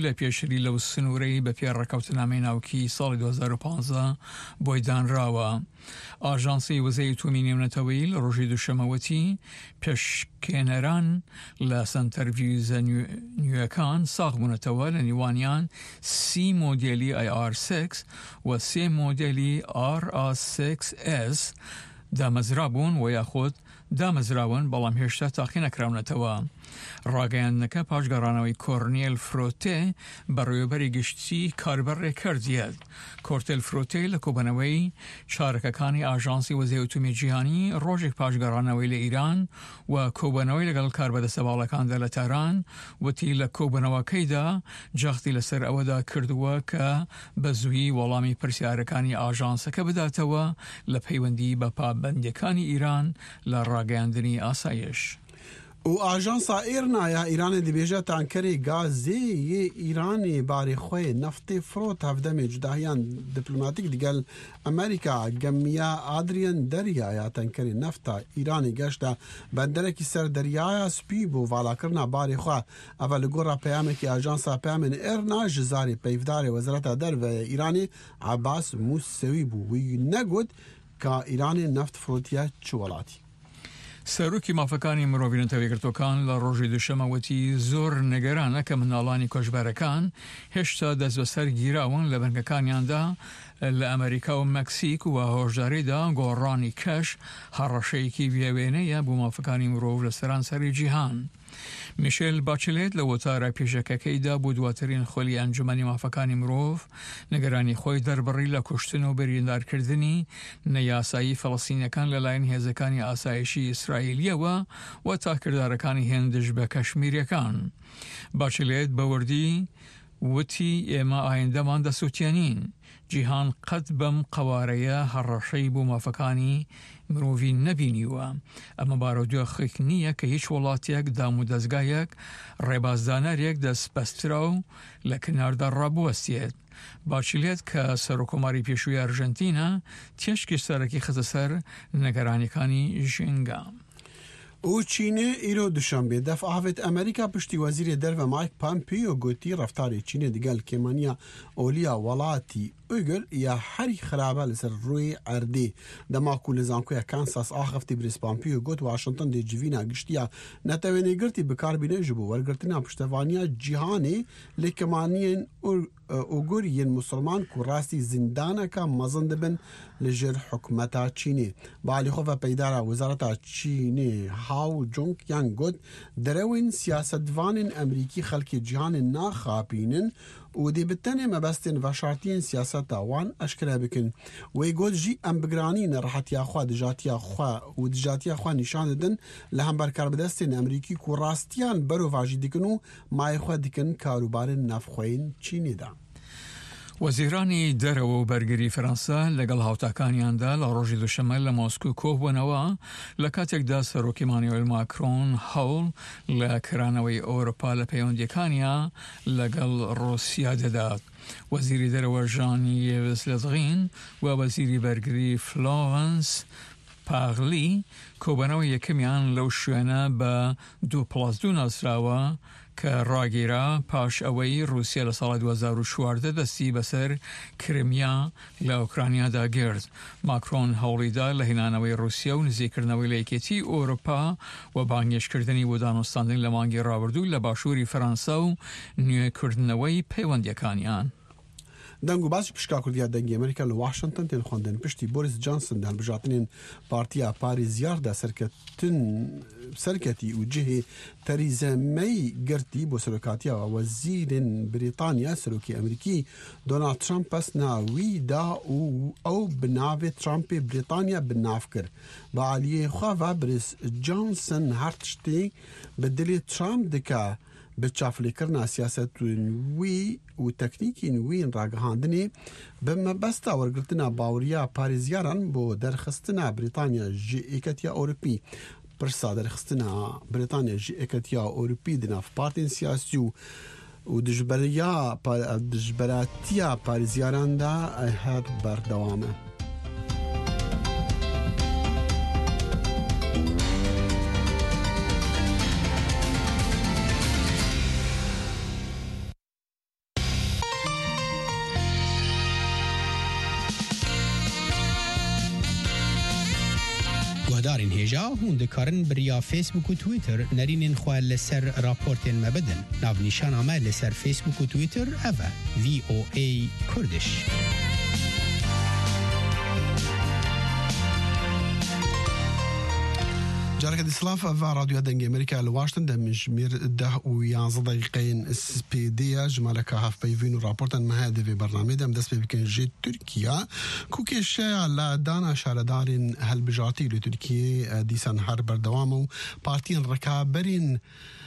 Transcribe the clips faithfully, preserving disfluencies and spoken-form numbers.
لە پێشری لەو سنوورەی بە پێڕەکەوتنامەی ناوکی ساڵی دوو هەزار و پانزە بۆی دانراوە. ئاژانسی وزەی ئەتۆمی نێونەتەوەیی لە ڕۆژی دووشەمەوەتی پێشکێنەران لە سەنتەرڤیوزە نوێیەکان ساغ بوونەتەوە، لە نیوانیان سی مۆدێلی ئای ئار سێکس و سێ مۆدێلی ئار ئا سێکس ئێس دامەزرا بوون و یاخود دامەزراون بەڵام هێشتا تاقی نەکراونەتەوە. ڕاگەیاندنەکە پاشگەڕانەوەی کۆرنێل فرۆتێ بەڕێوەبەری گشتی کاربەرێک کردیەت. کۆرتێل فرۆتێ لە کۆبنەوەی چارەکەکانی ئاژانسی وەزەی ئەتۆمی جیهانی ڕۆژێک پاشگەڕانەوەی لە ئیران و کۆبنەوەی لەگەڵ کاربەدەستە باڵەکاندا لە تاران وتی لە کۆبنەوەکەیدا جەختی لەسەر ئەوەدا کردووە کە بە زووی وەڵامی پرسیارەکانی ئاژانسەکە بداتەوە لە پەیوەندی بە پابەندیەکانی ئیران لە ڕاگەیاندنی ئاسایش. و ئاژانسا ئێرنایە ئیرانی دەبێژە تانکەری گازێ ئیرانی باری خۆی نفتی فرۆت هەفدەمێ جوداهیان دیپلۆماتیک دیگەل ئەمریکا گەمیە ئادریان دەریایە تانکەری نفتا ئیرانی گەشتە بەندەرێکی سەر دەریایە سپی بۆ ڤاڵاکردنا باری خوا. ئەڤە لە گۆڕا پەیامێکی ئاژانسا پەیامێن ئێرنا ji zarê peyvdarê Wezareta Derve Îranê Abbas Mûsewî bû. Wî negot ka Îranê neft firotiye çi welatî. سەرۆکی مافەکانی مرۆڤی نەتەوەیەکگرتوەکان لە ڕۆژی دووشەمەوەتی زۆر نەگەرانە کە منداڵانی کۆچبەرەکان هێشتا دەست بەسەر گیراون لە بەنگەکانیاندا لە ئەمریکا و مەکسیک و هۆژداریدا گۆڕانی کەش هەڕەشەیەکی وێوێنەیە بۆ مافەکانی مرۆڤ لە سەرانسەری جیهان. میشێل باچلێت لە وەتارە پێشەکەکەیدا بۆ دواترین خۆلی ئەنجومەنی مافەکانی مرۆڤ نیگەرانی خۆی دەربڕی لە کوشتن و بریندارکردنی نەیاسایی فەڵەستینیەکان لەلایەن هێزەکانی ئاسایشی ئیسرائیلیەوە و تاکردارەکانی هێندش بە کەشمیریەکان. باچلێت بەوردی وتی ئێمە ئایندەمان دەسووتێنین. جیهان قەت بەم قەوارەیە هەڕەشەی بۆ مافەکانی مرۆڤی نەبینیوە. ئەمە بارودۆخێک نییە کە هیچ وڵاتێک دام و دەستگایەک ڕێبازدانەرێک دەستپەسترا و لە کناردا ڕابوەستێت. باچلێت کە سەرۆکۆماری پێشووی ئەرژەنتینە تێشکی سەرەکی خەتە سەر نەگەرانیەکانی ژینگە. و چینê îro duşanbê def avêt Amerîka piştî Wezîrê Derve Mike Pompeo gotî reftarê Çînê digel kêmaniya oliya welatî Uygur ya herî xirabe li ser rûyê erdê. Dema ku li zankoya Kansas axeftî Brîs Pompeo got Washington dê civîna giştiya netewênêgirtî bikarbîne ji bo wergirtina piştevaniya cîhanê lê kemaniyên Uygur yên Musulman ku rastî zindaneka mezin dibin li jir hikûmeta Çînê. Bi alî xwe ve peydara Wezareta Çînê Hao Jung yan got derewên siyasetvanên Emerîkî xelkê cîhanê naxapînin û dê bi tenê mebestên veşartiyên siyaseta wan eşkere bikin. Wê got jî em bigranîne rehetiya xwe dijatiya xwe û dijatiya xwe nîşan didin li hember karbidestên Emerîkî ku rastiyan berova jî dikin û mayê xwe dikin karûbarên navxweyên Çînê de. وەزیرانی دەرەوە و بەرگری فەرەنسا لەگەڵ هاوتاکانیاندا لە ڕۆژی دووشەمە لە مۆسکۆ کۆبوونەوە لە کاتێکدا سەرۆکی مانوێل ماکرۆن هەوڵ لە کەرانەوەی ئەوروپا لە پەیوەندیەکانیان لەگەڵ ڕۆسیا دەدات. وەزیری دەرەوە ژان یێڤس لەدغین و وەزیری بەرگری فلۆرەنس پاغلی کۆبنەوەی یەکەمیان لەو شوێنە بە دوو پڵاس دوو ناسراوە کە ڕاگیرا پاش ئەوەی رووسیا لە ساڵی دوو هەزار و چواردە دەستی بەسەر کرمیا لە ئۆکرانیادا گرت. ماکرۆن هەوڵیدا لە هێنانەوەی رووسیا و نزیکردنەوەی لە یەکێتی ئەوروپا و بانگێشکردنی بۆ دانوستاندن لە مانگی ڕابردوو لە باشووری فەرەنسا و نوێکردنەوەی پەیوەندیەکانیان. دەنگ و باسی پشکا کوردیا دەنگی ئەمریکا لە واشنگتن تێن خواندن پشتی بۆریس جانسن دە هەڵبژارتنên پارتیا پارێزیاردا سەرکەتن سەرکەتی و cihê Theresa May girtî بۆ سەرۆکاتیە وەزیرên Brîtanya سەرۆکی ئەمریکی Donald Trump pesna wî da û ew bi navê Trumpê Brîtanya bi nav kir. Bi aliyê xwe ve Boris Johnson her tiştê bi dilê Trump dike bi çavlêkirina siyasetên wî û teknîkên wî yên ragihandinê bi mebesta wergirtina baweriya parêzyaran bo derxistina Brîtanya ji êketiya Ewropî. Pirsa derxistina Brîtanya ji êketiya Ewropî di nav partên siyasî û û dijberatiya parêzyaran de her berdewam e. هوادارین هیجا هون دکارن بریا فیسبوک و تویتر نرینین خواه لسر راپورتین مبدن ناو نیشان آمه لسر فیسبوک و تویتر اوه وی او ای کردش. جارك الإسلاف في راديو دنج أمريكا لواشنطن ده مجمير ده ويانزل دقيقين سبيدية جمالك هاف بيفين ورابورتن مهادي في برنامج ده مدس بيكن جيت تركيا كوكيش على دانا شاردارين هالبجاتي لتركيا ديسان هاربر دوامو بارتين ركابرين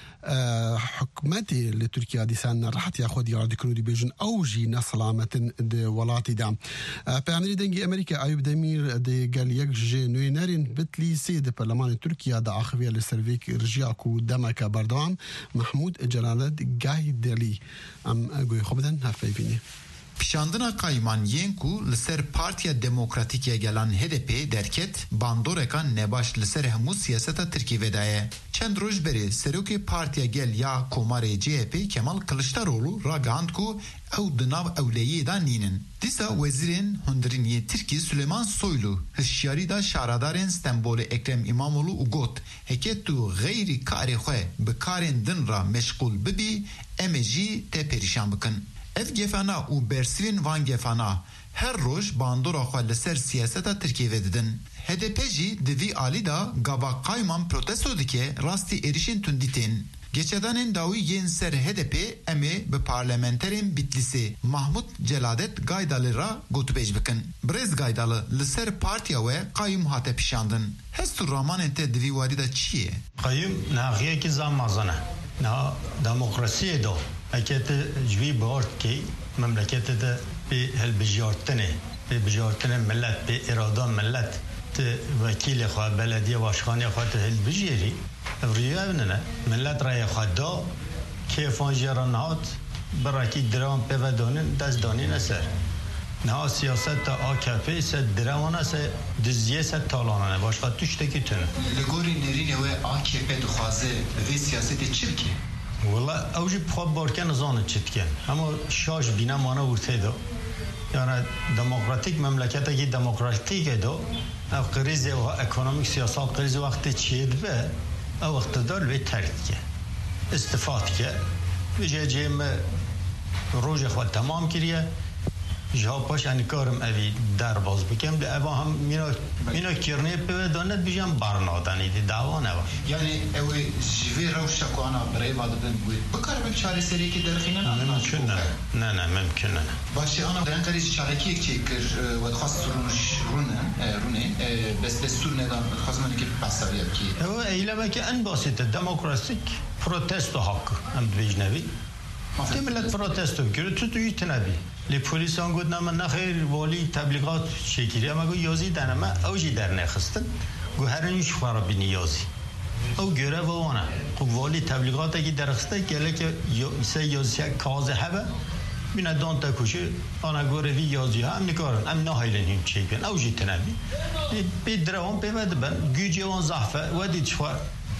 حكومتي لتركيا ديسان راحت ياخذ يارد كنودي بيجن اوجي نسلامه دي ولاتي دام بيانري دنجي امريكا ايوب دمير دي قال يكجي نوينارين بتلي سيد برلمان تركيا دا اخويا للسيرفيك رجياكو دمك بردوام محمود جلالد قايدلي ام اگوي خبدن هفيفيني Pişandına kayman yenku liser Partiya Demokratikya gelan H D P derket bandoreka nebaş liser hemu siyaseta Türkiye vedaye. Çend roj beri Serokê Partiya gel ya komarê C H P Kemal Kılıçdaroğlu ragand ku ew di nav ewleyê da nînin. Dîsa wezîrên hundirîniyê Tirkî Süleyman Soylu hişyarî da şaradarên Stenbolê Ekrem İmamoğlu û got heke tu ghayrî karê xwe bi karên din ra meşgûl bibî em ê jî te perîşan bikin. Ev gefana û bersivên van gefana her roj bandora xwe li ser siyaseta Tirkiye vedidin. H D P jî di vî alî da gava qayman protesto dike rastî êrişên tundîtên. Geçedanên dawî yên ser H D P em ê bi parlamenterên Bitlisê Mahmud Celadet Gaydalê ra gotûbêj bikin. Birêz Gaydalı li ser partiya we qayîm hate pişandin. Hest û ramanên te di vî wadî da çi ye? Qayîm naxiyekî zamazana. Na demokrasiyê do اکت جوی بارد که مملکت ده به هلبجارتنه به بجارتنه ملت به اراده ملت ته وکیل خواه بلدیه واشخانه خواه ته هلبجیری افریه اوننه ملت رای خواه دا کیفان جران هات براکی درام پیودانین دست دانین اثر نه سیاست تا آکفه سه درامانه سه دزیه سه تالانه باشخواه توشتکی تونه لگوری نرینه و آکفه دخوازه وی سیاست چی بکی؟ والله اوجی بخواب بارکن زانه چید کن اما شاش بینه مانه ورته دو یعنی دموکراتیک مملکت اگه دموکراتیک دو او قریز و اکونومیک سیاست قریز وقت چید به او اقتدار به ترک که استفاد که ویجه جیم روژ خود تمام کریه جا پاش انکارم اوی در باز بکم ده اوه هم مینا مینا کرنه به دانت بیجم برنادنی دی دعوا نه یعنی اوی جوی روش کو انا برای وادن بود بکار به چاره سری که درخینه نه ممکن نه نه نه ممکن نه باشه انا درن کاری چاره کی یک کر و خاص رونش رونه رونه بس دستور ندان خاص من که پاساریه کی او ایله که ان باسیت دموکراتیک پروتست حق هم بیجنوی تی ملت پروتستو کرد تو توی تنبی لی پلیس آن گفت نه نخیر والی تبلیغات شکلی اما گو یازی دنما اوجی در نخستن گو هر نیش خورا بینی یازی او گره و آنه خب والی تبلیغات اگه درخسته گله که سه یازی کازه هبه بینه دان تا کشه آنه گوره وی یازی ها هم نکارن هم نهایلن هم چی کن اوجی تنبی بی دروان پیوده بن گوجی وان زحفه و دید شوار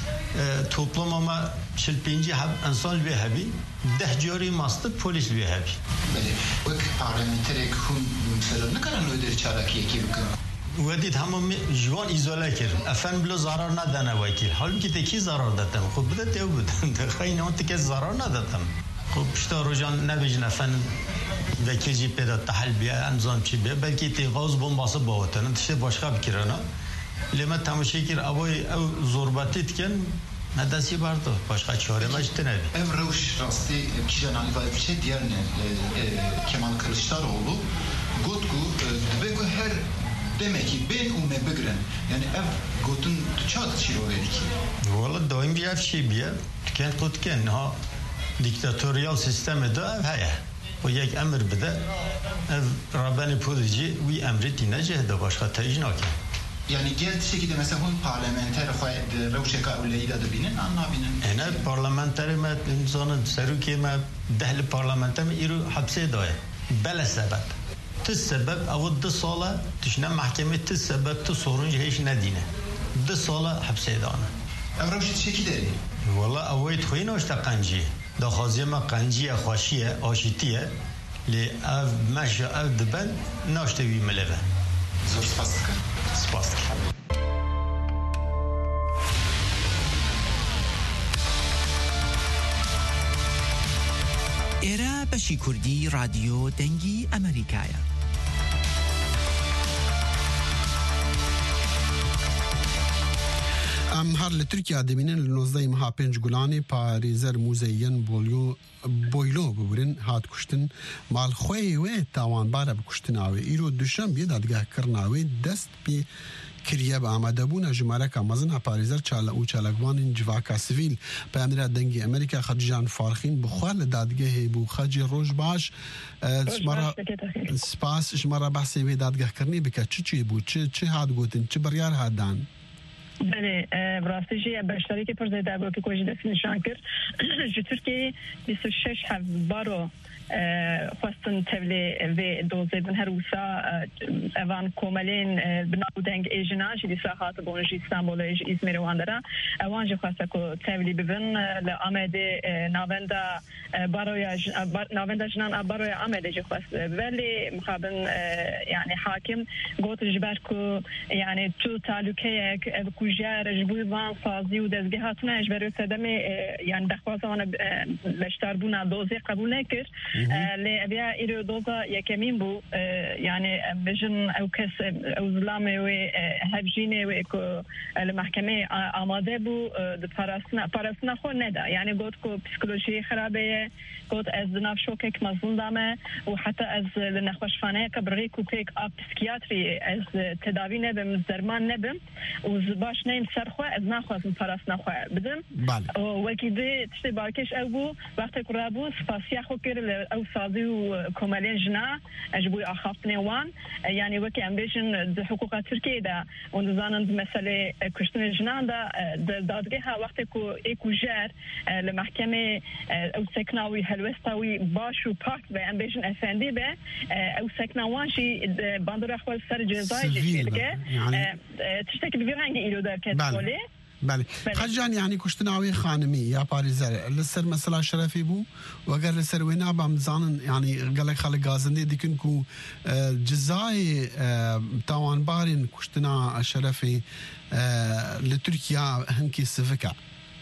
toplum ama çelpinci insan bir hebi deh cari mastı polis bir hebi. Beli, o parlamenterek hun mesela ne kadar öder çaraki ki bakın. Vedit hamam jwan izole kirin. Efendim bile zarar ne dene vekil. Halbuki teki zarar datem. Xub bide tev bide. Xayne on teki zarar ne datem. Xub işte rojan ne bejin efendim vekilci peda tahal biye anzam çi biye belki te gaz bombası bavatanın işte başka bir kirana. Lema tamaşakir avoy ev zorbatetken nedasi bardo başka çare maçtı ne? Ev roş rastı kijan alivay bir şey diğer ne Kemal Kılıçdaroğlu gotku debego her demek ki ben ume begren yani ev gotun çat çiro verik. Valla daim bir ev şey bir kent kutken ha diktatöryal sisteme de ev haya. O yek emir bide ev Rabbani Pudrici vi emri dinece de başka tercih nakin. Yani geldi şekilde mesela hun parlamenter xwed rewşeka ewleyi da dibinin anabinin. Ene parlamenteri me insanın seruki me dehli parlamenter me iru hapse daye. Bele sebep. Tis sebep avud di sala tişne mahkeme tis sebep tu sorun hiç ne dine. Di sala hapse dana. Ev rewşet şekilde. Valla avayt xoyna işte qanci. Da xaziyema qanciye xaşiye aşitiye li ev meşe ev diben naşte vi meleve. Zor spastık. Spastik. إيرا بشي كردي راديو دنجي أمريكايا. ام هر لترکیه دبینن لنوزده مها پنج گلانی پاریزر موزیین بولیو بویلو ببرن هات کشتن مال خوی و تاوان باره بکشتن آوی ایرو دوشم بید دادگاه کرناوی دست بی کریه با آمده بونه جماره که مزن پاریزر چال او چالگوان جواکا سویل به امیر دنگی امریکا خرجان فارخین بخوار لدادگاه بو خرج روش باش شماره سپاس شماره بحثی و دادگاه کرنی بکه چی چی بود چه چه هاد گوتن چه بریار هادان بله براستیجی باشتاری که پرزه دارو که کوچی دست نشان کرد جتور که بیست و شش هفت بارو خواستن تبلی و دوزه بن هر وسا اوان کوملین بناو دنگ ایجناج دیسا خاط بونجی استانبول ایج ازمیر واندرا اوان جو خواسته کو تبلی ببن لآمده ناوندا بارویا ناوندا جنان بارویا آمده جو خواست ولی مخابن يعني حاكم قوت جبر کو يعني تو تعلقه كوجار جبوي وان فازي ودزجهاتنا جبروا سدمه يعني دخوازانا لشتربونا دوزه قبول نكر لی ابیا ایرو دوزا یکمین بو يعني بجن او کس او ظلامه و هفجینه و اکو المحکمه آماده بو پاراسنا پاراسنا خو ندا يعني قلت كو پسیکولوژی خرابه قلت از ناف شوکک مظلوم دامه و حتی از لنخوشخانه کبری کوکک اب پسیکیاتری از تداوی نبم درمان نبم و زباش نیم سرخوا از نخواستم پاراسنا خو بدم و وکیده تشتی بارکش او بو وقتی کرابو سپاسیا خو کر او سازی و کمالین جنا اجبوی آخافتنی وان يعني وكي امبيشن حقوق تركيا دا ونزانن مسألة كشتن جنان دا دادگاه وقتی کو ایکو جار لمحکمه او سکناوی هلوستاوی باشو پاک و امبیشن افندی به او سکناوانشی باندور اخوال سر جزای جدیده تشتکی ببیرنگی ایلو در کتولی بله خجان يعني كشتناوي خانمي يا باريزر لسر مثلا شرفي بو وقال لسر وينا بمزانن يعني قال لك خلق غازندي ديكن كو جزاي تاوان بارين كشتنا شرفي لتركيا هنكي سفكا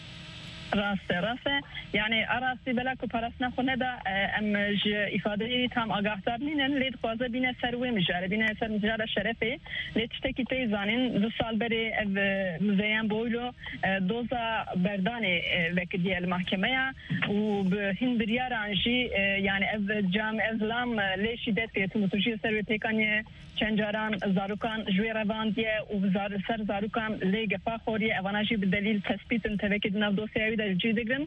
راسته راسته يعني أراسي بلاك وبارسنا خندا أم ج إفادة تام أقاعدار نين ليد قاضي بينا سروي مجارة بينا سر مجارة شرفة ليد تشتكي تيزانين دو سال بري مزيان بولو دوزا برداني وكدي المحكمة وبهن بريار عنجي يعني أف جام إسلام ليش يدت في تمتوجي سروي تكانية چنجاران زاروکان جوی رواندیه و زار سر زاروکان لی گفا خوری اواناجی بدلیل تثبیت انتوکید نو دوسیایی در جیدگرن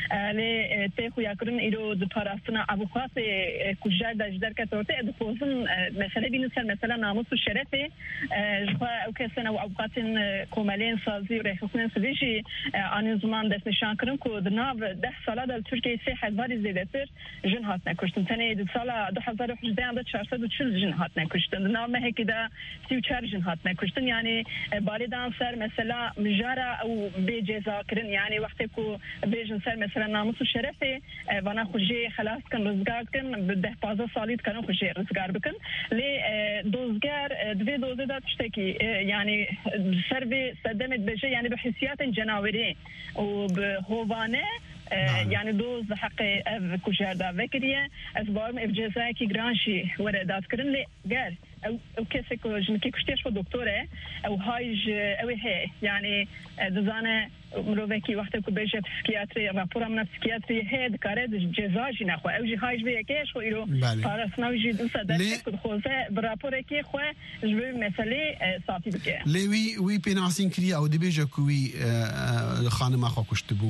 لی تیخو یکرن ایرو دو پاراستنا ابو خاص کجار در جدر کتورته ادو پوزن مسئله بینو سر مسئله ناموس و شرفه جخوا او کسن و اوقاتن کوملین سازی و ریخوخنین سویجی آن زمان دست نشان کرن که در ناو ده ساله در ترکیه سی هزاری زیده تر جن هات نکشتن تنه دو ساله دو هزار و هجده ده چهارصد و چل جن هات نکشتن ما هيك ده سيو تشارجن هات نكشتن يعني بالدان سر مثلا مجارة او بجزا كرن يعني وقتكو بيجن سر مثلا ناموس الشرفي وانا خجي خلاص كان رزقار كن بده بازا صاليد كانوا خجي رزقار بكن لي دوزقار دوي دوزي ده تشتكي يعني سربي صدمت بجي يعني بحسيات جناوري وبهوانه يعني دوز حق كوشار دا فكريه اسباب افجازا كي جرانشي وردات كرن لي قال او او كسكو جنكي كشتيش فو دكتوره او هايج او هي يعني دزانه مروفكي وقتكو بيجي بسكياتري رابور من بسكياتري هيد كارد جزاجي نخو او جي هايج بي كيش خو يرو فارسنا وجي دوسا دك خوزه برابور كي خو جو مساله صافي بك لي وي وي بيناسين كريا او دي بيجي كوي خانم اخو كشتبو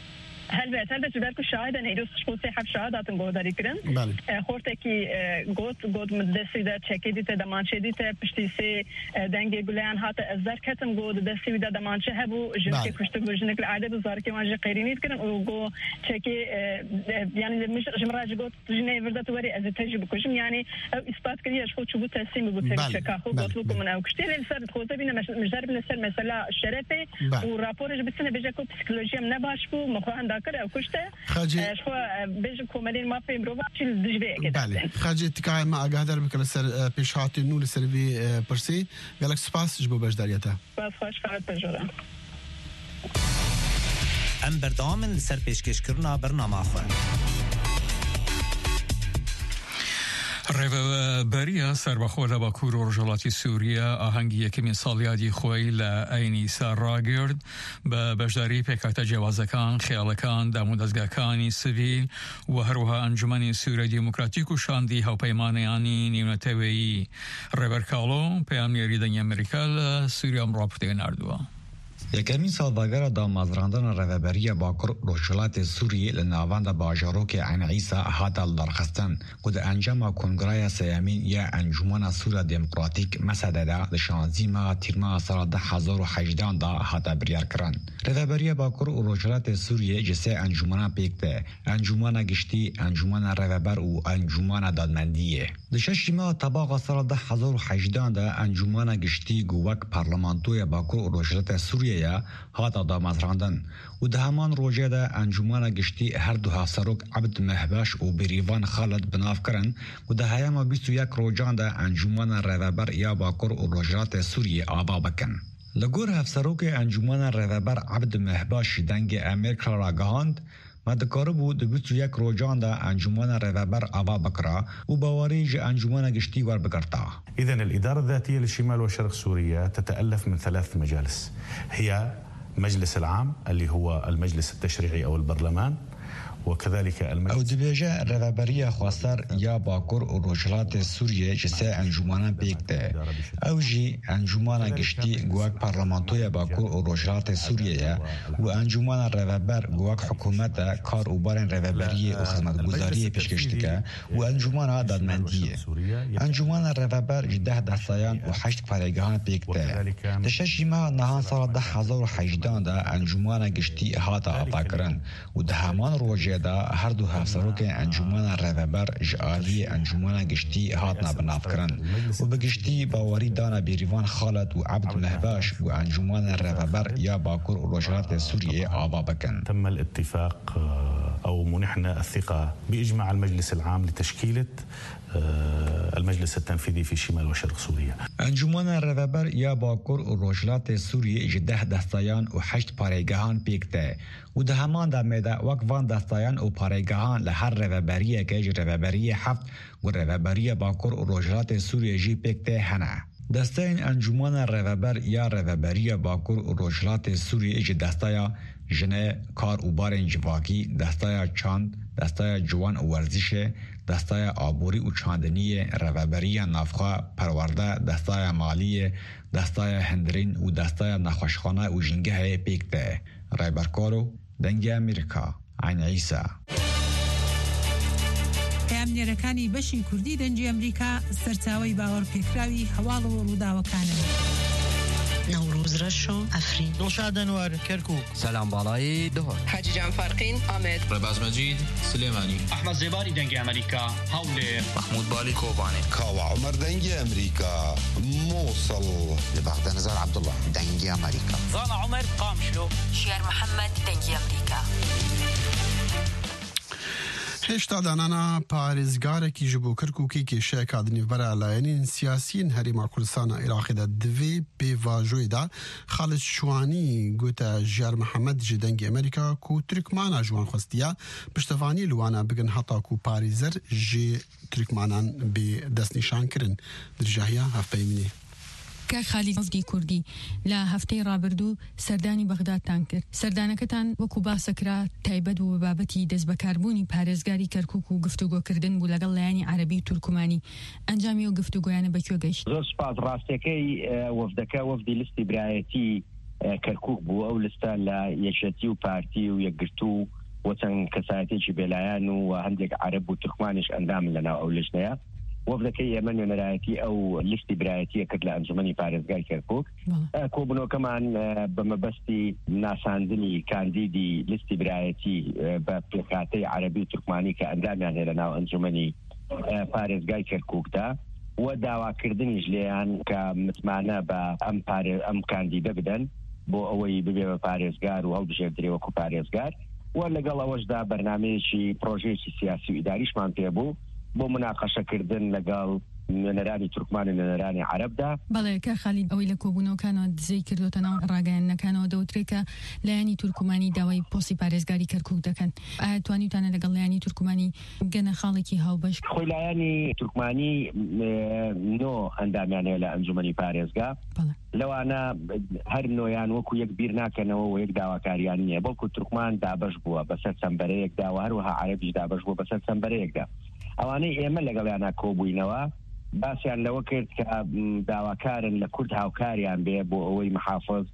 هل هل بتبارك الشهادة نيروس شخصي حب شهادة تنقول ذلك كرن خورتكي قط قط مدرسة ده تشكيدي تدمانشة دي تبشتيسي دنجي قليان هاتا الزر كتم قط درسي ده دمانشة هبو جنكي كشتك جنك العادة بزاركي واجي قيرينيت كرن وقو تشكي يعني مش جمراج قط جنيه فردا توري از تجربة كشم يعني أو إثبات كريه شخص شو بتسيم بتسيم شكاخو قط لكم من أو كشتير السر خوزة بينا مجرب نسر مثلا الشرفة ورابورج بسنة بيجاكو بسيكولوجيا من نباشبو مخوان داكر أو كشته خاجي شو بيجي كومالين ما في مروبا شيل دجبه كده بله خاجي تكاي ما أقدر بكل سر بيشهاتي نو لسربي برسي قالك سباس جبو بجداريته بس خوش فقط بجورا ام بردام سر پیشکش کرنا برنامه خواه ڕێبەرە سەربەخۆ لە باکوور و ڕۆژهەڵاتی سووریا ئاهەنگی یەکەمین ساڵیادی خۆی لە ئەینی ساڕاگرد بە بەشداری پێکهاتە جیاوازەکان، خێڵەکان، دامو دەستگاکانی سڤیل و هەروەها ئەنجومەنی سووریا دیموکراتیک و شاندی هاوپەیمانیانی نیونەتەوەیی. ڕێبەر کاڵۆ پەیامنێری دەنگی ئەمریکا لە سووریا ڕاپۆرتێک ناردووە. یەکەمین ساڵداگەرە دامەزراندنە ڕێڤەبەریە باکوور ڕۆژهەڵاتی سووریە لە ناوەندە باژارۆکی عین عیسا هاتە دەرخستن و دە ئەنجاما کۆنگرەیە سەیەمین یا ئەنجومەنە سووریا دیموکراتیک مەسەدەدا لە شانزدەهەمە تیرما ساڵا ده هەزار و هەژدەدا هاتە بریارکردن. ڕێڤەبەریە باکوور و ڕۆژهەڵاتی سووریە جە سێ ئەنجومەنە پێکتە: ئەنجومەنە گشتی، ئەنجومەنە ڕێڤەبەر و ئەنجومەنە دادمەندیە. لە شەشیما تەباغا ساڵا ده هەزار و هەژدەدا ئەنجومەنە گشتی گووەک پەرلەمانتۆیە باکوور و ڕۆژهەڵاتی سووریە هاتا دامەزراندن و ده هەمان ڕۆژێدا ئەنجومەنە گشتی هەردوو هەفسەرۆک عەبد مەهبەش و بریڤان خالد بنافکردن و ده هەیەما بیست و یەک ڕۆژاندا ئەنجومەنە ڕێڤەبەر یا باکوور و ڕۆژهەڵاتی سووریە ئاوا بکەن. لەگۆر هەفسەرۆکی ئەنجومەنە ڕێڤەبەر عەبد مەهبەش دەنگی ئەمریکا ڕاگەهاند ما دەکاربوو دە بیست و یەک ڕۆژاندا ئەنجومەنە ڕێڤەبەر ئاوا بکرا و باوەڕی ji ئەنجومەنە گشتی وەربگرتا. إذن الإدارة الذاتية لشمال وشرق سوريا تتألف من ثلاث مجالس، هي مجلس العام اللي هو المجلس التشريعي أو البرلمان، وكذلك المجلس او دبیجه ڕێڤەبەریە خواستار یا باکوور و ڕۆژهەڵاتی سووریە ji سێ ئەنجومەنە پێکتە. ئەو ژی ئەنجومەنە گشتی گوەک پەرلەمانتۆیە باکوور و ڕۆژهەڵاتی سووریەیە و ئەنجومەنە ڕێڤەبەر گوەک حکوومەتە کار و بارên ڕێڤەبەریە و خزمەتگوزاریە پێشکەش دکە و ئەنجومەنە دادمەندیە. ئەنجومەنە ڕێڤەبەر ji deh دەستایان و هەشت پارێگەهان پێکتە. لە شەشیما نەهان ساڵا ده هەزار و هەژدەدا ئەنجومەنە گشتی هاتە ئاپاکردن و دە هەمان ڕۆژێ دا هەردوو هەفسەرۆکی ئەنجومەنە ڕێڤەبەر ji ئالیە ئەنجومەنە گشتی هاتنە بنافکردن و بەگشتی باوەڕی دانا بریڤان خالد و عەبد مەهبەش و ئەنجومەنە ڕێڤەبەر یا باکوور و ڕۆژهەڵاتی سووریە ئاوا بکەن. تم الاتفاق أو منحنا الثقة بإجماع المجلس العام لتشكيلة المجلس التنفيذي في شمال وشرق سوريا. ئەنجومەنە ڕێڤەبەر یا باکوور و ڕۆژهەڵاتی سووریە ji deh دەستایان و هەشت پارێگەهان پێکتە و دە هەمان دەمێدا وەک van دەستایان و پارێگەهان لە هەر ڕێڤەبەریەکە ji ڕێڤەبەریە هەفت و ڕێڤەبەریە باکوور و ڕۆژهەڵاتی سووریە jî پێکتە هەنە. دەستایên ئەنجومەنە ڕێڤەبەر یا ڕێڤەبەریە باکوور و ڕۆژهەڵاتی سووریە ji دەستایە ژنە کار و بارên civakî، دەستایە çand، دەستایە ciwan û werzîşê، دەستایە abûrî û çandiniyê، rêveberiya navxwe perwerde، دەستایە maliyê، دەستایە hindirîn û دەستایە nexweşxane û jîngehê pêkte. Rêberkaro dengê Amerîka Ayn Îsa. پەیامنێرەکانی بەشی کوردی دەنگی ئەمریکا سەرچاوەی باوەڕپێکراوی هەواڵ و ڕووداوەکانن. نوروز رشو افرین دڵشاد ئەنوەر کەرکووک سەلام باڵایی دهۆر حاجی جان فارقین ئامێد ڕێباز مەجید سلێمانی ئەحمەد زێباری دەنگی ئەمریکا هەولێر محمود بالی کۆبانێ کاوە عومەر دەنگی ئەمریکا مووسڵ لە بەغدە نەزار عەبدوڵڵا دەنگی ئەمریکا زانا عومەر قامشلۆ شێر محەممەد دەنگی ئەمریکا. هێشتا دانانا پارێزگارێکی ji بۆ Kirkûkê kêşeyeka di nîvbera layinên siyasî Herêma Kurdistana Iraqê de divê pêvajoyê de Xalid Şwanî gote Şêr Mehmed ji dengê Amerîka ku Tirkmana ji wan xwestiye piştevanî li wan bigin heta ku parêzer jê Tirkmanan bê destnîşan kirin. Dirjahiya hevpeyminê. کاک خالید مەفدی کوردی لە هەفتەی ڕابردوو سەردانی بەغدادتان کرد. سەردانەکەتان وەکو باسەکرا تایبەت و بابەتی دەست بەکاربوونی پارێزگاری کەرکووک و گفتوگۆکردن بوو لەگەڵ لایانی عەرەبی و تورکمانی. ئەنجامی و گفتوگۆیانە بەکوێ گەیشت؟ زۆر سپاس. ڕاستیەکەی وەفدەکە وەفدی لیستی برایەتی کەرکووک بوو. ئەو لستە لە یەکێتی و پارتی و یەکگرتوو و چەند کەسایەتێکی بێلایەن و هەندێک عەرەب و تورکمانیش ئەندامن لەناو ئەو لژنەیە. وەفدەکەی ئێمە نوێنەرایەتی ئەو لیستی برایەتیە کرد لە ئەنجومەنی پارێزگای کەرکووک. کۆبنەوەکەمان بە مەبەستی ناساندنی کاندیدی لیستی برایەتی بە پێکهاتەی عەرەبی و تورکمانی کە ئەندامیان هەیە لەناو ئەنجومەنی پارێزگای کەرکووکدا و داواکردنیش لێیان کە متمانە بە ئەم ئەم کاندیدە بدەن بۆ ئەوەی ببێ بە پارێزگار و هەڵبژێردرێ وەکو پارێزگار و لەگەڵ ئەوەشدا بەرنامەیەکی پرۆژەیەکی سیاسی و ئیداریشمان پێبوو بۆ مناقەشەکردن لەگەڵ نێرانی تورکمان و نێرانی عەرەبدا. بەڵێ کە خالید ئەوەی لە کۆبوونەوەکانەوە دزەی کردوتەنەوە ڕاگەیاندنەکانەوە دەوترێت کە لایەنی تورکمانی داوای پۆستی پارێزگاری کەرکووک دەکەن. ئایا توانیتانە لەگەڵ لایەنی تورکمانی گەنە خاڵێکی هاوبەش؟ خۆی لایەنی تورکمانی نۆ ئەندامیانەیە لە ئەنجومەنی پارێزگا لەوانە هەر نۆیان وەکو یەک بیر ناکەنەوە و یەک داواکاریان نییە، بەڵکو تورکمان دابەش بووە بەسەر چەمبەرەیەکدا و هەروەها عەرەبیش دابەش بووە بەسەر چەمبەرەیەکدا. ئەوانەی ئێمە لەگەڵیانە کۆبووینەوە باسییان لەوە کرد کە داواکارن لە کورد هاوکاریان بێ بۆ ئەوەی محافظ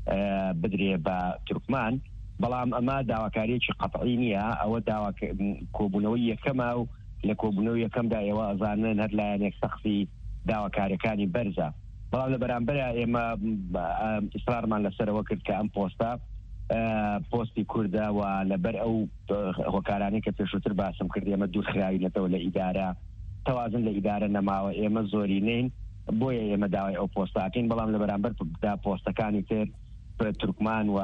بدرێ بە تورکمان، بەڵام ئەمە داواکاریەکی قەتعی نییە، ئەوە کۆبوونەوەی یەکەمە و لە کۆبوونەوەی یەکەمدا ئێوە ئەزانن هەر لایەنێک سەختی داواکاریەکانی بەرزە. بەڵام لە بەرامبەرە ئێمە ئیسرارمان لەسەرەوە کرد کە ئەم پۆستە پۆستی کوردە و لەبەر ئەو هۆکارانی کە پێشووتر باسم کرد ئێمە دوورخراوینەتەوە لە ئیدارە، تەوازن لە ئیدارە نەماوە، ئێمە زۆری نین بۆیە ئێمە داوای ئەو پۆستاکەین، بەڵام لە بەرامبەردا پۆستەکانی تر تورکمان و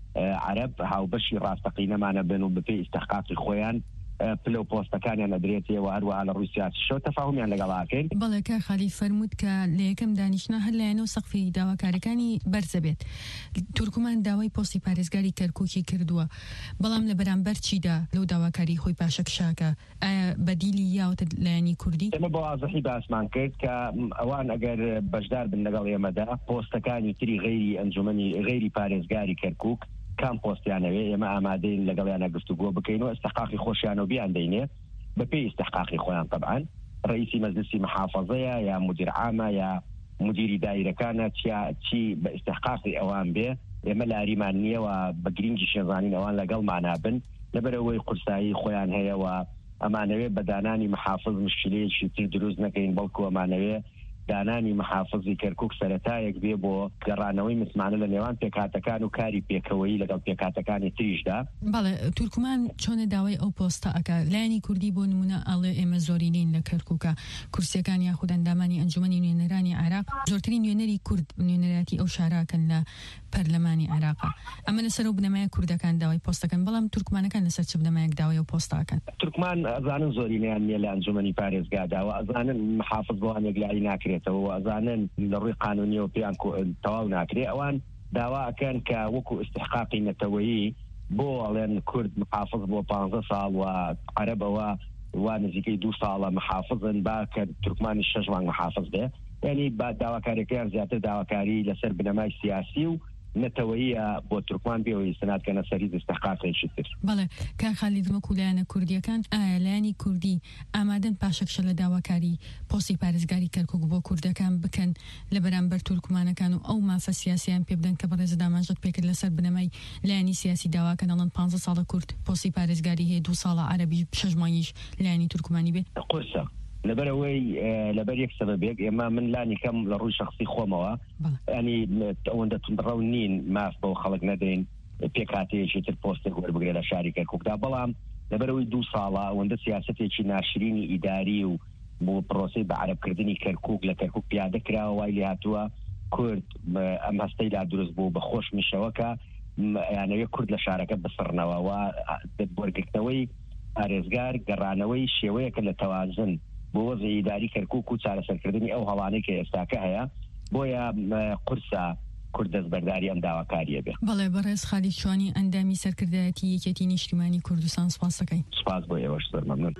عەرەب هاوبەشی ڕاستەقینەمانە بن و بەپێی ئیستحقاقی خۆیان پلە پۆستەکانیان ئەدرێتەوە هەروەها لە ڕووی سیاسیشەوە تەفاهمیان لەگەڵاکەین. بەڵێ کە خالی فەرمووت کە لە یەکەم دانیشتنا هەر لایەنەوە سەقفی داواکاریەکانی بەرزە بێت. تورکمان داوای پۆستی پارێزگاری کەرکووکی کردووە، بەڵام لە بەرامبەر چیدا لەو داواکاری خۆی پاشەکشاکە ئایا بەدیلی یاوتە لایەنی کوردی؟ ئێمە بە وازەحی باسمان کرد کە ئەوان ئەگەر بەشدار بن لەگەڵ ئێمەدا پۆستەکانی تری غەیری ئەنجومەنی غەیری پارێزگاری کەرکووک کام پۆستیانەوێ ئێمە ئامادەین لەگەڵیانە گفتوگۆ بکەین و ئیستحقاقی خۆشیانەوە بیان دەینێ بەپێی ئیستحقاقی خۆیان طبعاً ڕئیسی مەجلیسی محافەزەیە یا مدیر عامە یا مدیری دایرەکانە چی بە ئیستحقاقی ئەوان بێ ئێمە لاریمان نییە و بە گرنگی شێزانین ئەوان لەگەڵمانە بن لەبەرەوەی قورسایی خۆیان هەیە و ئەمانەوێ بە دانانی محافظ مشکلەیەکی تر دروست نەکەین، بەڵکو ئەمانەوێ دانانی محافظی کەرکووک سەرەتایەک بێ بۆ گەڕانەوەی مسمانە لە نێوان پێکاتەکان و کاری پێکەوەی لەگەڵ پێکاتەکانی تریشدا. بەڵێ تورکمان چۆنە داوای ئەو پۆستە ئەکا لایەنی کوردی بۆ نمونە ئەڵێ ئێمە زۆرینین لە کەرکووکە کورسیەکان یاخود ئەندامانی ئەنجومەنی نوێنەرانی عێراق زۆرترین نوێنەری کورد نوێنەراتی ئەو شاراکەن لە پەرلەمانی عێراقا. ئەمە لەسەر و بنەمایە کوردەکان داوای پۆستەکەن، بەڵام تورکمانەکان لەسەر چ بنەمایەک داوای ئەو پۆستاکەن؟ تورکمان ئەزانن زۆرینیان نییە لە ئەنجومەنی پارێزگادا و ئەزانن محافظ بۆوان یەکلایی ناکرێتەوە و ئەزانن لە ڕووی قانونیەوە پێیان تەواو ناکرێت. ئەوان داواکەن کە وەکو ئیستحقاقی نەتەوەیی بۆ ئەڵێن کورد محافظ بۆ پانزە ساڵ و عەرەبەوە وا نزیکەی دوو ساڵە محافظن با کە تورکمانی شەش مانگ محافظ بێ، یعنی با داواکاریەکەیان زیاتر داواکاری لەسەر بنەمای سیاسی و نەتەوەییە بۆ تورکمان بێەوەی سەناتکەنە سەریز ئیستحقاقێکی تر. بەڵێ کاک خالید وەکو لایەنە کوردیەکان ئایا لایەنی کوردی ئامادەن پاشەکشە لە داواکاری پۆستی پارێزگاری کەرکووک بۆ کوردەکان بکەن لە بەرامبەر تورکمانەکان و ئەو مافە سیاسیان پێ بدەن کە بەڕێز دامانژت پێکرد لەسەر بنەمای لایەنی سیاسی داواکەن ئەڵەن پانزە ساڵە کورد پۆستی پارێزگاری هەیە دوو ساڵە عەرەبی شەش مانگیش لایەنی تورکمانی بێ؟ قورسە لەبەرەوەی لەبەر یەک سەبەبێک ئێمە من لانی کەم لە ڕووی شخصی خۆمەوە ینی ئەوەندە تونڕەو نین ماف بەو خەڵک نەدەین پێکاتەیەکی تر پۆستێک وەربگرێت لە شاری کەرکووکدا، بەڵام لەبەرەوەی دوو ساڵە ئەوەندە سیاسەتێکی ناشرینی ئیداری و بۆ پرۆسەی بە عەرەبکردنی کەرکووک لە کەرکووک پیادە کراوە وای لێ هاتووە کورد ئەم هەستەی لا دروست بوو بە خۆش میشەوەکە یانەوەی کورد لە شارەکە بسڕنەوە و وەرگرتنەوەی پارێزگار گەڕانەوەی شێوەیەکە لە تەوازن بۆ وەزعی ئیداری کەرکووک و چارەسەرکردنی ئەو هەڵانەی کە ئێستاکە هەیە بۆیە قورسە کورد دەستبەرداری ئەم داواکاریە بێ. بەڵێ بەڕێز خالید چوانی ئەندامی سەرکردایەتی یەکێتی نیشتیمانی کوردستان سپاس دەکەین. سپاس بۆ ئێوەش زۆر مەمنون.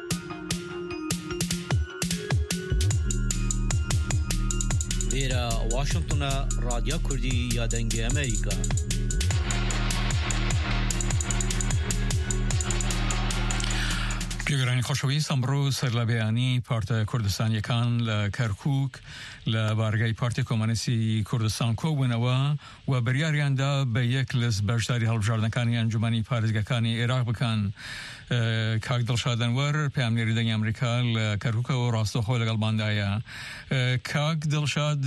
لێرە واشنگتنە رادیۆ کوردی یا دەنگی ئەمریکا. گوێگرانی خۆشەویست ئەمڕۆ سەرلەبەیانی پارتە کوردستانیەکان لە کەرکووک لە بارگای پارتی کۆمۆنیستی کوردستان کۆبوونەوە و بڕیاریاندا بە یەک لەس بەشداری هەڵبژاردنەکانی ئەنجومەنی پارێزگەکانی عێراق بکەن. کاک دڵشاد ئەنوەر پەیامنێری دەنگی ئەمریکا لە کەرکووکەوە ڕاستەوخۆ لەگەڵماندایە. کاک دڵشاد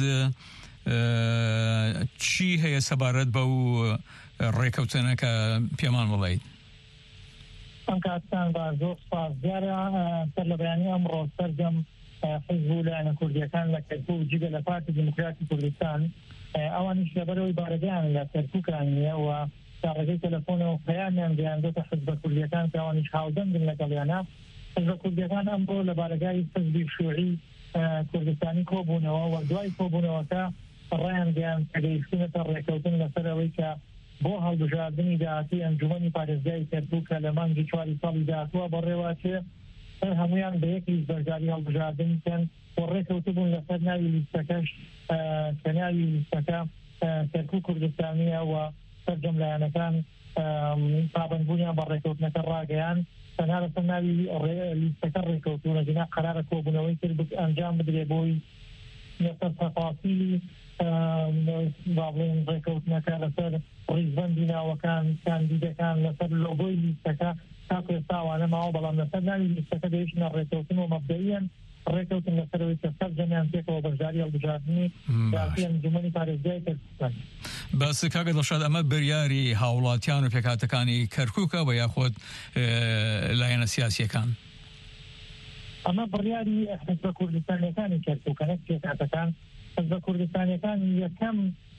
چی هەیە سەبارەت بەو ڕێکەوتنە کە پێمان وڵێیت؟ ئەنکاتان با زۆر سپاس دیارە سەرلەبەیانی ئەمڕۆ سەرجەم حیزب و لایەنە کوردیەکان لە کەرکووک جگە لە پارتی دیموکراتی کوردستان ئەوانیش لەبەرەوەی بارەگەیان لە کەرکووکان نییە و چاڕێگەی تەلەفۆنەوە پەیامیان گەیاندۆتە حیزبە کوردیەکان کە ئەوانیش هاودەنگن لەگەڵیانە. حیزبە کوردیەکان ئەمڕۆ لە بارەگای حیزبی شیوعی کوردستانی کۆبوونەوە و دوای کۆبوونەوەکە ڕایان گەیان کە گەیشتونەتە ڕێکەوتن لەسەرەوەی کە بۆ هەڵبژاردننی داهاتی ئەنجومەنی پارێزگای کەرکووک کە لە مانگی چواری ساڵی داهاتووە بەڕێوەچێ هەمویان بە یەک لیست بەرگاری هەڵبژاردن کەن بۆ ڕێکەوتو بوون لەسەر ناوی لیستەکەش کە ناوی لیستەکە کەرکووک کوردستانیە و سەرجەم لایەنەکان پابەندبوونیان بە ڕێکەوتنەکە ڕاگەیان تەنها لەسەر ناوی لیستەکە ڕێکەوتوونە جنا قەرارە کۆبوونەوەی کرد ئەنجام بدرێ بۆی لەسەر تەفاسیلی با بڵێن ڕێکەوتنەکە لەسەر ڕیزبەندی ناوەکان کاندیدەکان لەسەر لۆگۆی لیستەکە تا کوێستاوانە ماوە بەڵام لەسەر ناوی لیستەکە دەیشتنە ڕێکەوتن و مەبدەئیەن ڕێکەوتن لەسەرەوەی کە سەرجەمیان پێکەوە بەشداری هەڵبژاردننی داهاتی ئەنجومەنی پارێزگای کەرکووک. باس کاکە دڵشاد ئەمە بڕیاری هاوڵاتیان و پێکهاتەکانی کەرکووکە و یاخۆت لایەنە سیاسیەکان؟ ئەمە بڕیاری حزبە کوردستانیەکانی کەرکووکە نەک پێکهاتەکان. حزبە کوردستانیەکان یەکەم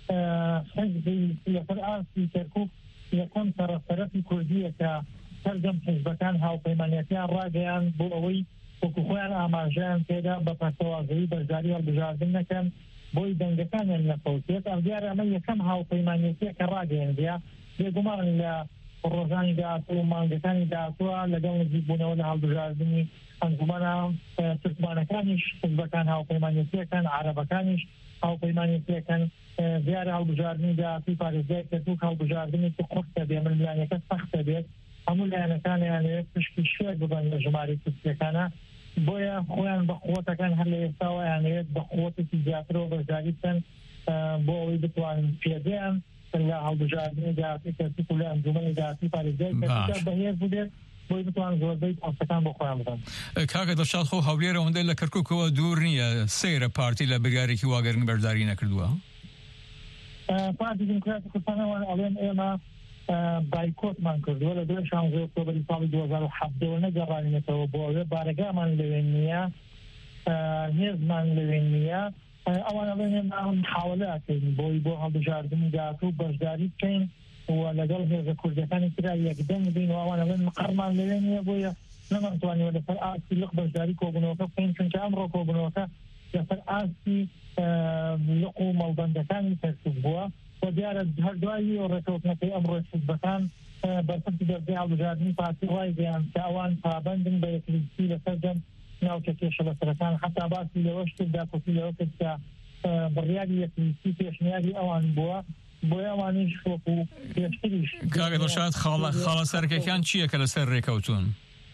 حزبی لەسەر ئاستی کەرکووک یەکەم سەرسەرەتی کوردیە کە سەرجەم حزبەکان هاوپەیمانیەتیان ڕاگەیان بۆ ئەوەی وەکو خۆیان ئاماژەیان پێدا بە پەرتەوازەیی بەشداری هەڵبژاردن نەکەن بۆی دەنگەکانیان نەفەوتێت. ئەم دیارە ئەمە یەکەم هاوپەیمانیەتیە کە ڕاگەیەندیا بێگومان لە ڕۆژانی داهاتوو و مانگەکانی داهاتووە لەگەڵ نزیکبوونەوە لە هەڵبژاردننی ئەنجومەنە تورکمانەکانیش حزبەکان هاوپەیمانیەتیەکەن، عەرەبەکانیش هاوپەیمانیەتیەکەن. دیارە هەڵبژاردننی داهاتووی پارێزگای کەرکووک هەڵبژاردنێکی قورسە بێ، ململانیەکە سەختە بێت، هەموو لایەنەکانیانەوێت پشتی شوێر ببەن لە ژمارەی کورسیەکانە، بۆیە خۆیان بە قووەتەکان هەر لە ئێستاوە یانەوێت بە قووەتێکی زیاترەوە بەشداری بکەن بۆ ئەوەی بتوانن پێدەیان لە هەڵبژاردننی داهاتی کەرکووک و لە ئەنجومەنی داهاتی پارێزگای کەرکووک بەهێز بدێت بۆی بتوان زۆربەی پۆستەکان بۆ خۆیان بدەن. کاکە دڵشاد خۆ هەولێرە ئەوەندە لە کەرکووکەوە دوور نییە، سەیرە پارتی لە بریارێکی واگەرنی بەشداری نەکردووە؟ پارتی دیموکراتی کوردستانەوە ئەڵێن ئێمە بایکۆتمان کردووە لە دوای شانزدە ئۆکتۆبەری ساڵی دوو هەزار و سێ نەگەڕانینەتەوە بۆ ئەوێ بارەگامان لەوێن نییە، هێزمان لەوێن نییە. ئەوان ئەڵێن ئێمە محاولەکەین بۆی بۆ هەڵبژاردننی داهاتوو بەشداری بکەین و لەگەڵ هێزە کوردەکانی ترا یەکدەنگ بین و ئەوان ئەڵێن مەقەرمان لەوێن نییە بۆیە نەمانتوانیوە لەسەر ئاستی لق بەشداری کۆبوونەوەکە بکەین چونکە ئەمڕۆ کۆبوونەوەکە لەسەر ئاستی لق و مەڵبەندەکانی کەرکووک بووە و دیارە هەر دوایی ڕێکەوتنەکەی ئەمڕۆ حزبەکان بەرپرسی دەرجەی هەڵبژاردننی پارتی ڕای گەیاند کە ئەوان پابەندن بە یەکلیستی لەسەرجەم ناوچە کێشە بەسەرەکان، حتا باسی لەوەش کرد داپۆسی لەوە کرد کە بڕیاری یەکلیستی پێشنیاری ئەوان بووە بۆی ئەوانیش وەکو پێشتریش. کاکە دڵشاد خاڵە سەرەکیەکان چییە کە لەسەر ڕێکەوتون؟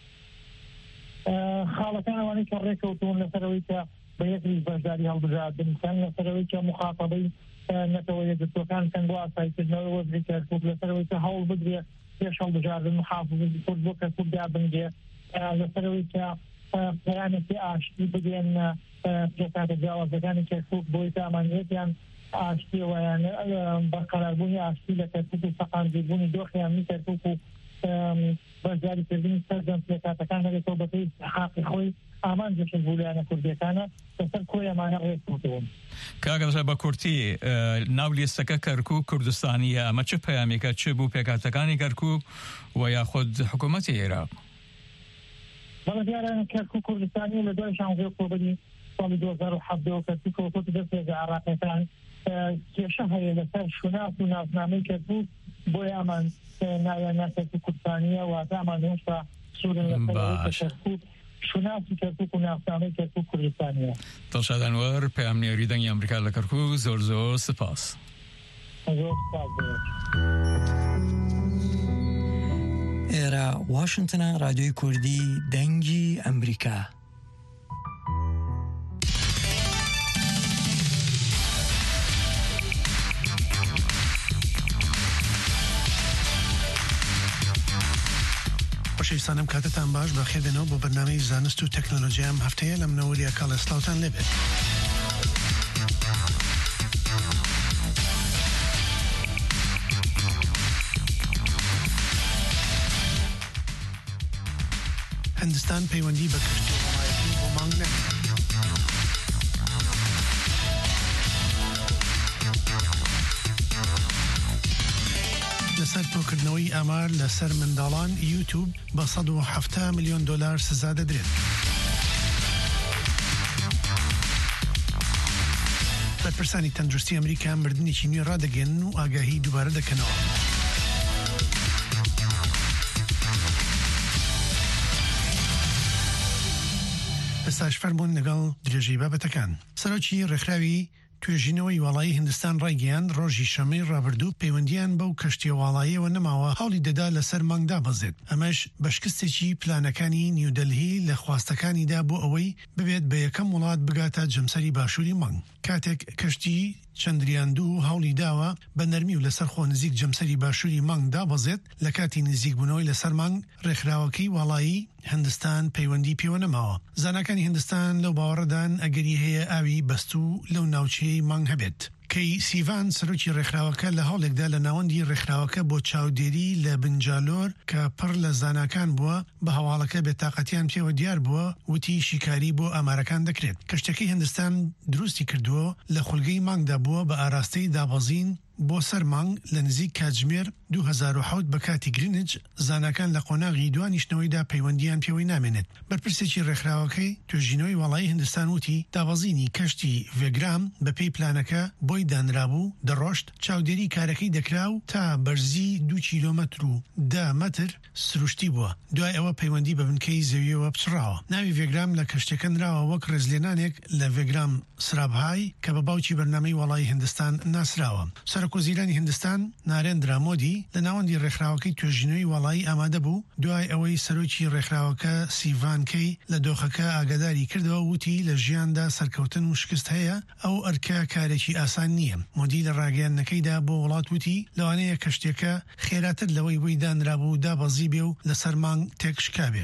خاڵەکان ئەوانەی کە ڕێکەوتون لەسەرەوەی کە بە یەکلیست بەشداری هەڵبژاردن بکەن، لەسەرەوەی کە مخاتەبەی نەتەوە یەکگرتوەکان کەن بۆ ئاساییکردنەوەی وەزری کەرکووک، لەسەرەوەی کە هەوڵ بدرێت پێش هەڵبژاردن محافظەتی کورد بۆ کەرکووک دابنگێ، لەسەرەوەی کە پەیامێکی ئاشتی بدێن پێکهاتە جیاوازەکانی کەرکووک بۆی کە ئەمانەوێتیان ئاشتیەوە یان بەرقەراربوونی ئاشتی لە کەرکووک و سەقامگیربوونی دۆخیانی کەرکووک و بەشداریکردنی سەرجەم پێکهاتەکان هەرێتەوە بەپێی حاقی خۆی ئامانجێکی بوو لایەنە کوردیەکانە لەسەر کۆی ئەمانە ڕێککەوتوون. کاکە دڵشاد بە کورتی ناو لیستەکە کەرکووک کوردستانیە، ئەمە چه پەیامێکە چ بوو پێکهاتەکانی کەرکووک و یاخود حکوومەتی عێراق؟ بەڵێ دیارە کەرکووک کوردستانی لە دوای شانزدە ئۆکتۆبەری ساڵی دوو هەزار و سێ کەرکووکەوە کۆتی دەست هێزە عێراقیەکان کێشە هەیە لەسەر شوناس و ناسنامەی کەرکووک، بۆیە ئەمان ناویان کەرکووک کوردستانیە واتە ئەمان هێشتا سوورن لەسەر کەرکووک شوناسی کەرکووک و ناسنامەی کەرکووک کوردستانیە. دڵشاد ئەنوەر پەیامنێری دەنگی ئەمریکا لە کەرکووک، زۆر زۆر سپاس. زۆر سپاس. ئێرە واشنگتنە، رادیۆی کوردی دەنگی ئەمریکا. خۆشەویستانم کاتتان باش، بەخێربێنەوە بۆ بەرنامەی زانست و تەکنۆلۆژیا ئەم هەفتەیە لە منەوەریە کاڵێسلااوتان لێبێت. هەندستان پەیوەندی بە کشتیوەڵایەتی بۆ مانگ نەکرد. لەسەر تۆکردنەوەی ئامار لەسەر منداڵان یوتیوب بە سەد و هەفتە میلیۆن دۆلار سزا دەدرێت. بەرپرسانی تەندروستی ئەمریکا مردنێکی نوێ ڕادەگەێنن و ئاگاهی دووبارە دەکەنەوە. ئێستاش فەرمونون لەگەڵ درێژەی بابەتەکان. سەرۆکی ڕێکخراوی توێژینەوەی وڵایی هیندستان ڕایگەیاند ڕۆژی شەمەی ڕابردوو پەیوەندیان بەو کەشتیە وڵاییەوە نەماوە هەوڵی دەدا لەسەر مانگدا بەزێت. ئەمەش بە شکستێکی پلانەکانی نیودەلهی لە خواستەکانیدا بۆ ئەوەی ببێت بە یەکەم وڵات بگاتە جەمسەری باشووری مانگ. کاتێک کەشتی چەندریان دوو هەوڵی داوە بە نەرمی و لەسەر خۆ نزیک جەمسەری باشووری مانگدا بەزێت لە کاتی نزیکبوونەوەی لەسەر مانگ ڕێکخراوەکەی وڵایی هندستان پەیوەندی پێوە نەماوە. زانکانی هندستان لەو باوەڕدان ئەگەری هەیە ئاوی بەستوو لەو ناوچەی مانگ هەبێت. کەی سیڤان سەرۆکی ڕێکخراوەکە لە هەوڵێکدا لە ناوەندی ڕێکخراوەکە بۆ چاودێری لە بنجالۆر کە پڕ لە زانکان بووە بە هەواڵەکە بێتاقەتیان پێوە دیار بووە وتی شیکاری بۆ ئامارەکان دەکرێت. کەشتەکەی هندستان دروستی کردووە لە خولگەی مانگدا بووە بە ئاراستەی دابەزین بۆ سەر مانگ لە نزیک کاتژمێر دوو هەزار و حەوت بە کاتی گرینج. زانکان لە قۆناغی دوانیشتنەوەیدا پەیوەندیان پێوەی نامێنێت. بەرپرسێکی ڕێکخراوەکەی توێژینەوەی وڵایی هندستان وتی دابەزینی کەشتی ڤێگرام بە پێی پلانەکە بۆی دانرابوو دەڕۆشت چاودێری کارەکەی دەکرا و تا بەرزی دو کیلۆمەتر و دە مەتر سروشتی بووە. دوای ئەوە پەیوەندی بە بنکەی زەویەوە بچڕاوە. ناوی ڤێگرام لە کەشتەکە نراوە وەک ڕێزلێنانێک لە ڤێگرام سرابهای کە بە باوکی بەرنامەی وڵایی هندستان ناسراوە. سەرۆکوەزیرانی هندستان نارێندرا مۆدی لە ناوەندی ڕێکخراوەکەی توێژینەوەی وڵایی ئامادە بوو دوای ئەوەی سەرۆکی ڕێکخراوەکە سیڤانکەی لە دۆخەکە ئاگاداری کردەوە وتی لە ژیاندا سەرکەوتن و شکست هەیە ئەو ئەرکە کارێکی ئاسان نییە. مۆدی لە ڕاگەیاندنەکەیدا بۆ وڵات وتی لەوانەیە کەشتێکە خێراتر لەوەی وەی دانرابوو دابەزی بێ و لەسەر مانگ تێکشکابێ.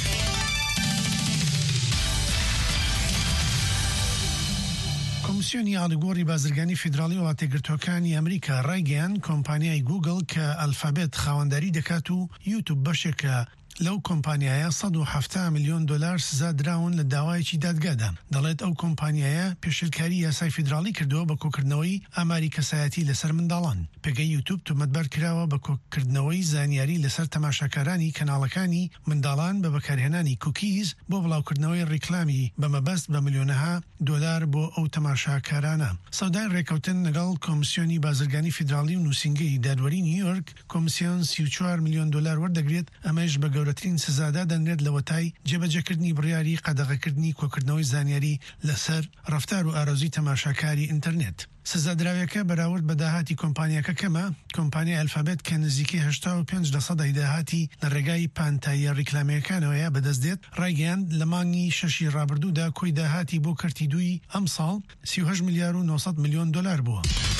کۆمیسیۆنی ئاڵوگۆڕی بازرگانی فیدراڵی وڵاتیەگرتوەکانی ئەمریکا ڕایگەیاند کۆمپانیای گوگل کە ئەلفابێت خاوەنداری دەکات و یوتیوب بەشێکە لەو کۆمپانیایە سەد و هەفتە میلیۆن دۆلار سزا دراون لە داوایەکی دادگادا. دەڵێت ئەو کۆمپانیایە پێشێلکاری یاسای فیدراڵی کردووە بە کۆکردنەوەی ئاماری کەسایەتی لەسەر منداڵان. پێگەی یوتیوب تۆمەتبەر کراوە بە کۆکردنەوەی زانیاری لەسەر تەماشاکارانی کەناڵەکانی منداڵان بە بەکارهێنانی کوکیز بۆ بڵاوکردنەوەی ڕیکلامی بەمەبەست بە ملیۆنەها دۆلار بۆ ئەو تەماشاکارانە. سەودای ڕێکەوتن لەگەڵ کۆمیسیۆنی بازرگانی فیدراڵی و نووسینگەی دادوەری نیویۆرک کۆمیسیۆن سی و چوار میلیۆن دۆلار وەردەگرێت. ئەمەش بە گەورەترین سزادا دەنرێت لە وەتای جێبەجێکردنی بڕیاری قەدەغەکردنی کۆکردنەوەی زانیاری لەسەر ڕەفتار و ئارۆزی تەماشاکاری ئینتەرنێت. سزادراویەکە بەراورد بە داهاتی کۆمپانیاکە کەمە. کۆمپانیای ئەلفابێت کە نزیکی هەشتا و پێنج لە سەدای داهاتی لە ڕێگای پانتاییە ڕیکلامەکانەوەیە بەدەستدێت ڕایگەیاند لە مانگی شەشی ڕابردوودا کۆی داهاتی بۆ کەرتی دووی ئەم ساڵ سی و هەشت میلیارد و نۆسەد میلیۆن دۆلار بووە.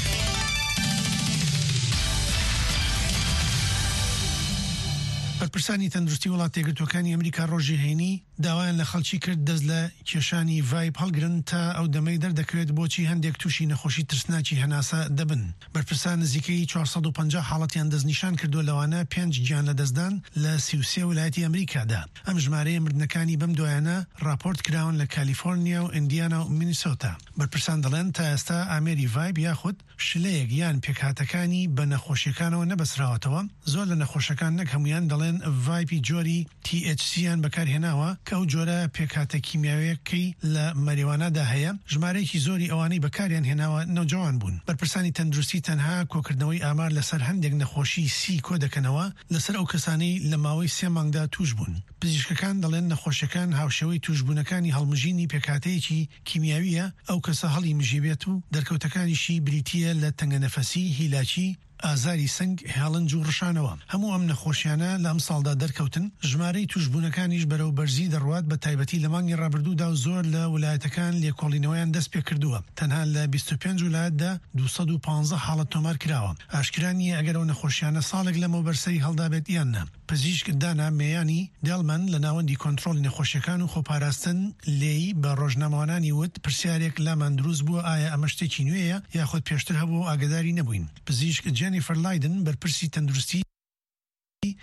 بەرپرسانی تەندروستی وڵاتیەگرتوەکانی ئەمریکا ڕۆژی هەینی داوایان لە خەڵکی کرد دەست لە کێشانی ڤایپ هەڵگرن تا ئەو دەمەی دەردەکەوێت بۆچی هەندێک تووشی نەخۆشی ترسناکی هەناسە دەبن. بەرپرسان نزیکەی چوارسەد و پەنجا حاڵەتیان دەستنیشان کردووە لەوانە پێنج گیان لە دەستدان لە سی و سێ ویلایەتی ئەمریکادا. ئەم ژمارەیە مردنەکانی بەم دوایانە راپۆرت کراون لە کالیفۆرنیا و ئیندیانا و مینیسۆتا. بەرپرسان دەڵێن تا ئێستا ئامێری ڤایپ یاخود شلەیەک یان پێکهاتەکانی بە نەخۆشیەکانەوە نەبەسراوەتەوە. زۆر لە نەخۆشەکان نەک هەمویان دەڵێن ڤایپی جۆری تی ئەیچ سییان بەکارهێناوە کە ئەو جۆرە پێکهاتە کیمیاویەکەی لە مەریوانادا هەیە. ژمارەیەکی زۆری ئەوانەی بەکاریان هێناوە نەوجەوان بوون. بەرپرسانی تەندروستی تەنها کۆکردنەوەی ئامار لەسەر هەندێک نەخۆشی سی کۆ دەکەنەوە لەسەر ئەو کەسانەی لە ماوەی سێ مانگدا توش بوون. پزیشکەکان دەڵێن نەخۆشیەکان هاوشێوەی توشبوونەکانی هەڵمژینی پێکهاتەیەکی کیمیاویە. ئەو کەسە هەڵی مژیبێت و دەرکەوتەکانیشی بریتیە لە تەنگەنەفەسی، هیلاچی، ئازاری سنگ، هێڵنج و ڕشانەوە. هەموو ئەم نەخۆشیانە لە ئەم ساڵدا دەرکەوتن. ژمارەی توشبوونەکانیش بەرەو بەرزی دەڕوات بە تایبەتی لە مانگی ڕابردوودا و زۆر لە ویلایەتەکان لێکۆڵینەوەیان دەست پێ کردووە. تەنها لە بیست و پێنج ویلایەتدا دووسەد و پانزە حاڵەت تۆمار کراوە. ئاشکرا نیە ئەگەر ئەو نەخۆشیانە ساڵێک لەمەوە بەرسەری هەڵدا بێت یان نە. پزیشک دانا مێیانی دێڵمەن لە ناوەندی کۆنتڕۆڵی نەخۆشیەکان و خۆپاراستن لێی بە ڕۆژنامەوانانی وت پرسیارێک لامان دروست بووە ئایا ئەمە شتێکی نوێیە یاخود پێشتر هەبوو ئاگاداری نەبووین. پزیشک جێنیفەر لایدن بەرپرسی تەندروستی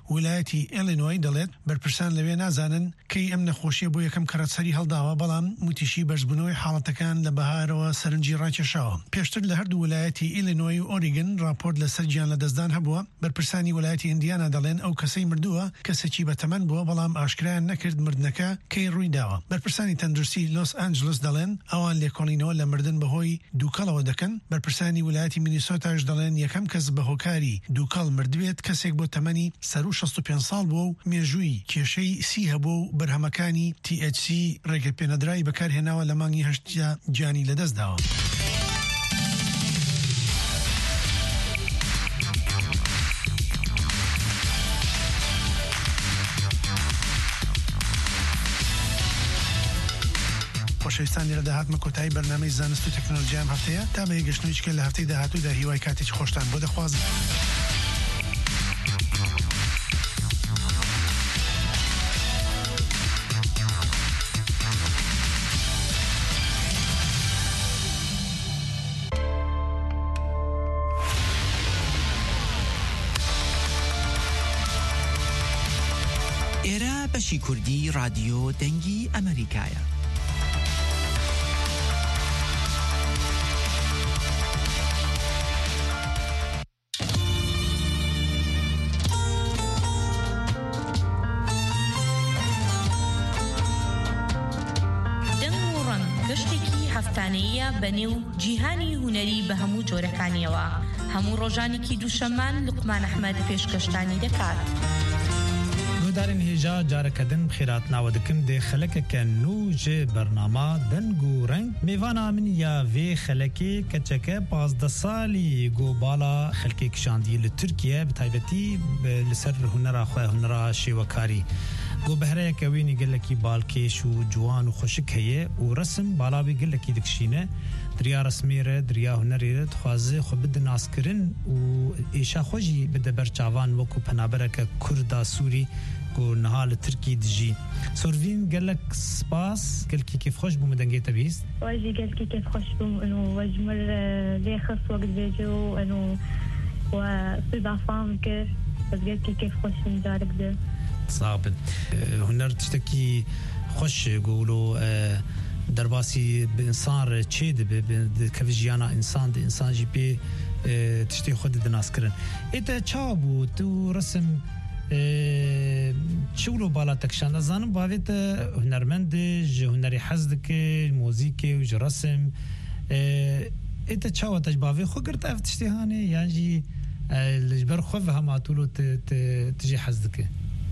ویلایەتی ئیلینۆی دەڵێت بەرپرسان لەوێ نازانن کەی ئەم نەخۆشیە بۆ یەکەم کەڕەتسەری هەڵداوە بەڵام موتیشی بەرزبوونەوەی حاڵەتەکان لە بەهارەوە سەرنجی ڕاکێشاوە. پێشتر لە هەردوو ویلایەتی ئیلینۆی و ئۆریگن راپۆرت لەسەر گیان لە دەستدان هەبووە. بەرپرسانی ویلایەتی ئیندیانا دەڵێن ئەو کەسەی مردووە کەسێکی بەتەمەن بووە بەڵام ئاشکرایان نەکرد مردنەکە کەی ڕووی داوە. بەرپرسانی تەندروستی لۆس ئانجلس دەڵێن ئەوان لێکۆڵینەوە لە مردن بەهۆی دووکەڵەوە دەکەن. بەرپرسانی ویلایەتی مینیسۆتاش دەڵێن یەکەم کەس بەهۆکاری دووکەڵ مردوێت کەسێک بۆ تەمەنی سەر و شەست و پێنج ساڵ بووە و مێژووی کێشەی سی هەبوو و بەرهەمەکانی تی ئەچ سی ڕێگەپێنەدرایی بەکارهێناوە لە مانگی هەشتیا گیانی لەدەستداوە. خۆشەویستانی لە داهاتمە کۆتایی بەرنامەی زانست و تەکنۆلۆژیام هەفتەیە تا بە یەگەشتنەوەیەکە لە هەفتەی داهاتوودا هیوای کاتێکی خۆشتان بۆ دەخوازم. ئێرە بەشی کوردی رادیۆ دەنگی ئەمریکایە. هەفتانەیە بەنێو جیهانی هونەری بە هەموو جۆرەکانیەوە. هەموو ڕۆژانێکی دووشەمان لوقمان ئەحمەد پێشکەشتانی دەکات. گودارین هێژا جارەکەدن خێراتناوە دکم دێ خەلەکەکە نوژێ بەرنامە دەنگ و ڕەنگ میێڤانا من یا vê خەلەکێ کەچەکە پازدە ساڵی گۆباڵا خەلکێ کشاندی لە تورکیە بە تایبەتی لەسەر هونەرا خوێ هونەرا شێوەکاری. گۆ بەهرەیەکە وێنی گەلێکی باڵکێش و جوان و خۆشک هەیە و ڕسم باڵاوی گەلێکی دکشینە دریا ڕسمێرە دریا هونەرێرە دخوازێ خۆ بدە ناسکردن و ئێشا خۆشی بدە بەرچاوان وەکو پەنابەرەکە کووردا سووری گۆ نەها لە ترکی دژی. سۆرڤین گەلک سپاس گەلکی کێف خۆش بوومە دەنگێتە بیست واژی گەلکی کێف خۆش بووم ئەنو وەژمر لێ خەس وەکت بێجە و ئەنو سوودافام کرد بەس گەلکی کێف خۆشم جارێک دێ صابن هنر تشتكي خوش يقولوا درباسي بإنسان تشيد كفجيانا إنسان دي إنسان جي بي تشتي خود الناس كرن إنت تشابو تو رسم شغلو بالا تكشان زانم باويت هنرمند هنري حزدك موسيقى وجرسم إنت تشاو تجبافي خو قرت أف تشتي هاني يعني الجبر خوف هم عطولو تجي حزدك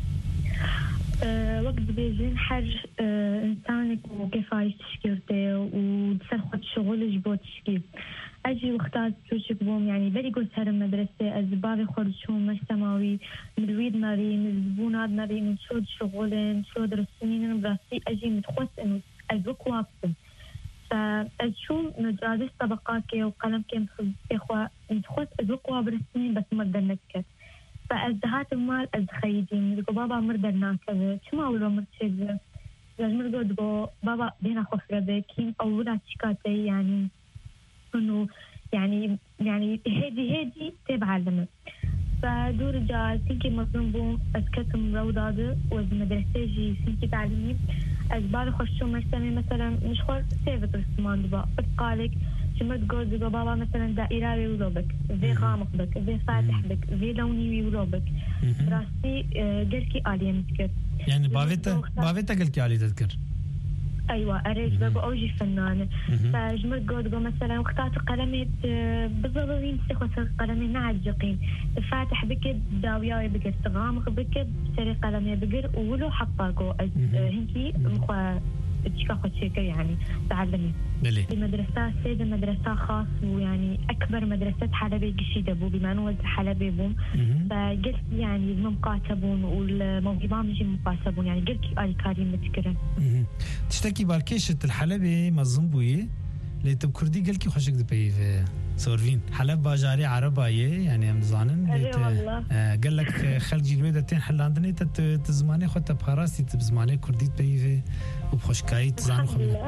أه وقت بيجين حج أه إنسانك وكيف عايش تشكيرته وتسر خد شغل جبو تشكير أجي واختار توشك بوم يعني بري قوس هرم مدرسة أزبابي خورد شو مجتمعي مرويد ماري مزبونات ماري من شود شغلين شود رسمين براسي أجي متخوص إنه أزوك واقفم فأجشو مجادس طبقاتي وقلم كي متخوص إخوة متخوص أزوك وابرسمين بس مردر نكت فأزدهات المال أزخيدين لقو بابا مردر ناكذا شما أولو مرتشيزة لازم نقول دقو بابا بينا خفرة بكين أولا تشكاتي يعني إنه يعني يعني هدي هدي تبع لنا فدور جا سنكي مظلوم بوم أسكتم روضاده وز مدرسة سنكي تعلمي أزبار خشو مرسمي مثلا مش خور سيفت رسمان دبا بتقالك شمرت قول دقو بابا مثلا دائرة ويولوبك ذي غامق بك ذي فاتح بك ذي لوني ويولوبك راستي قلكي آلية متكر يعني بافيتا بافيتا قلكي آلية تذكر أيوة أريج بقى أوجي فنانة فجمرت قول دقو مثلا واختارت قلمي بالضبطين سيخوة قلمي نعجقين فاتح بك داوياوي بك غامق بك سري قلمي بقر ولو حطا قو هنكي مخوة تشكا خد شيكر يعني تعلمي بلي المدرسة سيدة مدرسة خاص ويعني أكبر مدرسة حلبي قشيدة بو بما أنه حلبي بوم فقلت يعني المقاتبون والموهبان مجي مقاتبون يعني قلت آلي كاريم متكرن تشتكي بالكيشة الحلبي مظلوم بويه ليتب كردي قلت خوشك دبي في سورفين حلب باجاري عرباية يعني مزانن قال لك خلجي الويدة تين حلاندني تزماني خدت بخراستي تزماني كردي تبي في وبخشكاي تزانو خمي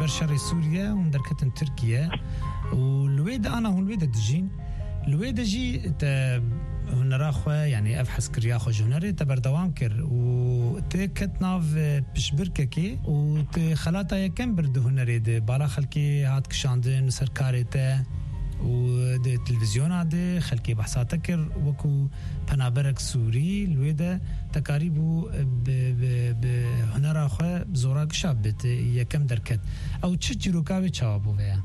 برشر سوريا وندركتن تركيا والويدا أنا هون الويدا دجين الويدا جي هنراخوا يعني أبحث كريا خو جونري تبردوام كر وتكت ناف بشبرككي وتخلاطا يكم برد هنري دي بالا خلكي هات كشاندن سركاريته ودي التلفزيون عادي خلكي بحثات كر وكو بنابرك سوري الويدا تقاريبو بهنراخوا بزوراك شابت يكم دركت أو تشجرو كاوي تشابو فيها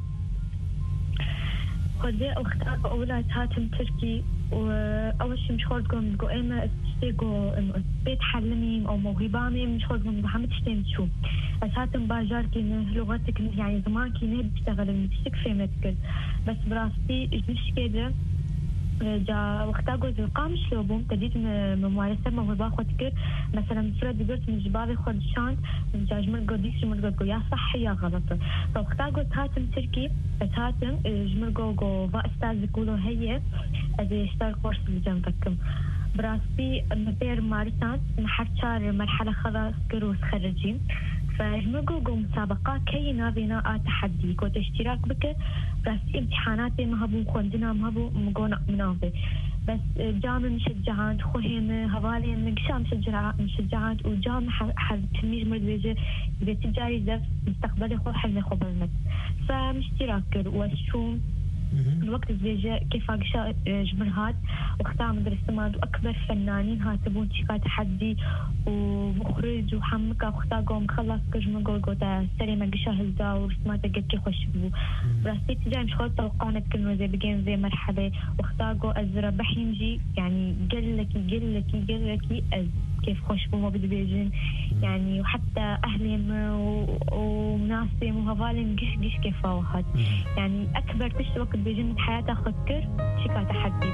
خذي اختار اولاد هاتم تركي واول شيء مش خلقهم تقول اما تشتيقوا انه بيت حلمي او موهبامي مش خلقهم محمد تشتين شو بس هاتم باجار كي لغتك يعني زمان كي نهي بتشتغل بتشتك فهمتك بس براستي مش كده جا وقتا قلت القام شلوبهم تديت ممارسة موهبة خدك مثلا فرد قلت من جبابي خد شانت من جاجمل قديس جمل قلت يا صح يا غلط فوقتا قلت هاتم تركي بس هاتم جمل قو با استاذ يقولوا هي ادي اشتغل كورس بجنبكم براستي مبير مارسان محرشار مرحلة خلاص كروس خرجين فجمجو مسابقات كي نابينا تحدي كنت اشتراك بك بس امتحاناتي ما هبو خندنا ما هبو مقونا منافي بس جامع مشجعات خوهم هوالي نقشا مشجعات مشجعات وجامع حد تميز مدرجة بيت جايزة مستقبلي خو حلمي خو بالمت فمشتراك وشو الوقت زيجة كيف أقشى جمرهات واختار مدرسة ماد وأكبر فنانين هاتبون شكا تحدي ومخرج وحمكة واختار قوم خلص كجمر قول قوتا سريما قشى هزا ورسمات قد كي خوش بو براسي تجاي مش خلط توقعنا كلمة زي بقين زي مرحلة واختار قو أزرى بحيمجي يعني قلكي قلكي قلكي أز كيف خوش بو ما بدي بيجين يعني وحتى أهلهم وناسهم وهفالهم قش قش كيف فاوهات يعني أكبر تشت وقت بيجين حياتها خكر شكا تحدي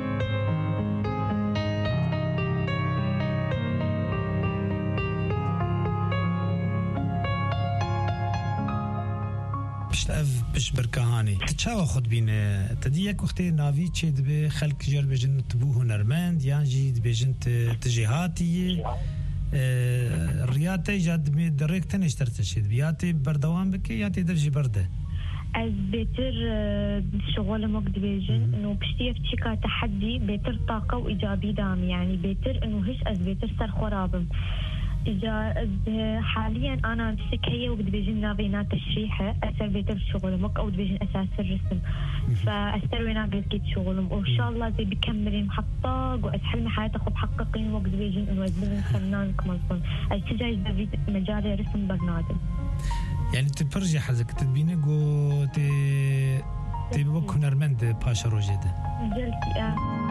اف بش بركهاني تشاو خد بين تديك وقتي نافي تشد به خلق جر بجن تبو هنرمند يعني بجن تجهاتي الرياضه جاد مي دريكت نشترت شد بياتي بردوام بك ياتي درجي برده از بيتر شغل مقد بيجن انه بشتي فتشيكا تحدي بيتر طاقه وايجابي دام يعني بيتر انه هش از بيتر سر خرابم إذا حاليا أنا أمسك هي وبدي بيجين نابينا تشريحة أسر بيتر شغلهم أو بيجين أساس الرسم فأستر وين أقدر كيت شغلهم وإن شاء الله زي بكملين محطة وأسحلم حياتي خب حققين وقت بيجين إنه أزبلن فنان كمالكم أتجاي بفيد مجال رسم برنادم يعني تبرجي حزك تدبيني قو تي تي بوك هنرمند باشا روجيده جلتي آه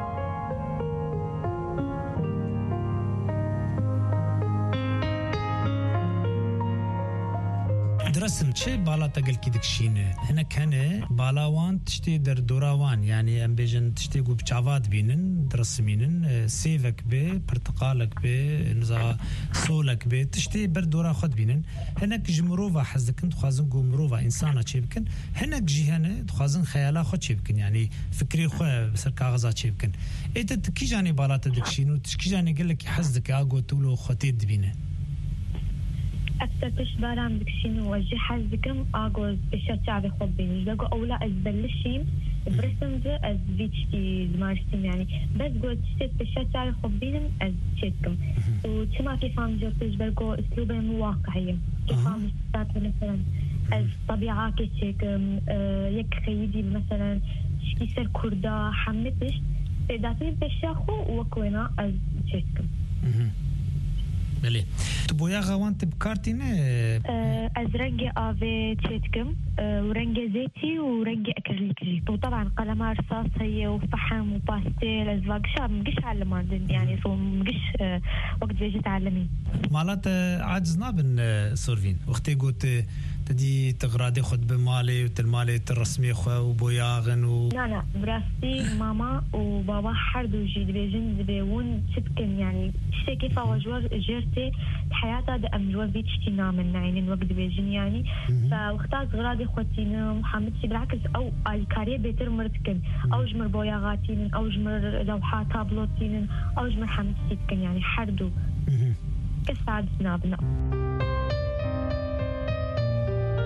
درسم چه بالا تقل كي دكشينه هنا كان بالاوان تشتي در دوراوان يعني ام بيجن تشتي قو بچاوات بينن درسمينن سيفك به برتقالك به نزا صولك به تشتي بر دورا خد بينن هناك جمروفا حزكن تخازن قو مروفا انسانه چيبكن هناك جهنه تخازن خيالا خد چيبكن يعني فكري خو بسر كاغزا چيبكن ايت تكي جاني بالا تدكشينو تشكي جاني قال لك حزك اغو تولو خطيت بينه أكثر تشبارة مدكشين وجه حزكم أقول بشرط خبيني لقوا أولا أزبلشين برسم ذا أزبيتشتي زمارشتم يعني بس قلت شت بشرط خبينم أزشتكم وشما كيف عم جرت تجبرقوا أسلوبه مواقعية كيف عم جرت مثلا الطبيعة كيشكم يك خيدي مثلا شكي سر كردا حمتش تداتين بشاخو وكوينا أزشتكم بله تبويا غوانت بكارتينه از رنگ آوي تشتكم ورنگ زيتي ورنگ اكريليكي وطبعا قلم رصاص هي وفحم وباستيل ازواج شاب مقش علمان يعني سو مقش وقت بيجي تعلمي مالات عاجزنا بن سورفين وقتي قلت تدي تغرادي خد بمالي وتلمالي الرسمي خو وبوياغن و لا لا براستي ماما وبابا حردو جيد بيجن زبيون تبكن يعني شتي كيف وجوار جرتي حياتها ده امجوار بيتشتينا من عينين وقت بيجن يعني فاختار غرادي خوتينا محمد سي بالعكس او الكاريه بيتر مرتكن او جمر بوياغاتين او جمر لوحات تابلوتين او جمر حمد سيتكن يعني حردو كسعد سنابنا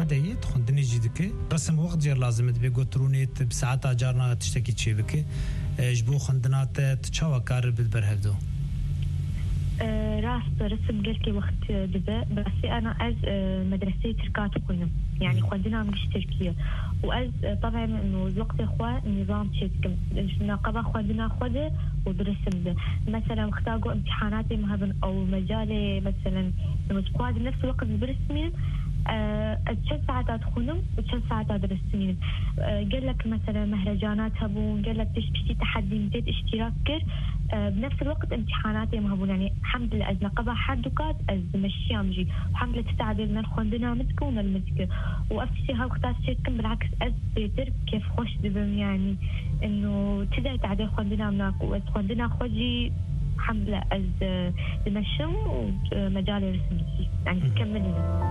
هي تخندني جدك رسم وقت جير لازم تبي قطرونيت بساعات اجارنا تشتكي تشيبك جبو خندنات تشاوا كار بالبرهدو راست رسم قلت وقت دبا بس انا از مدرسه تركات كنا يعني خندنا مش تركيا واز طبعا انه الوقت اخوه النظام شكل نقابه خندنا خده ودرسم ده مثلا اختاروا امتحاناتي مهبن او مجالي مثلا مسكواد نفس الوقت برسمين كم ساعات ادخلهم وكم ساعات ادرسين قال لك مثلا مهرجانات هبون قال لك تشتي تحدي مزيد اشتراك كر بنفس الوقت امتحاناتي مهبون يعني الحمد لله از نقبها حدوكات از مشيام جي الحمد لله تستعدل من خندنا متكون المتك وافسي ها وقتها شيكم بالعكس از بيتر كيف خوش دبم يعني انه تقدر تعدل خندنا مناك واز خندنا خوجي الحمد لله از دمشم ومجال رسمي يعني تكملين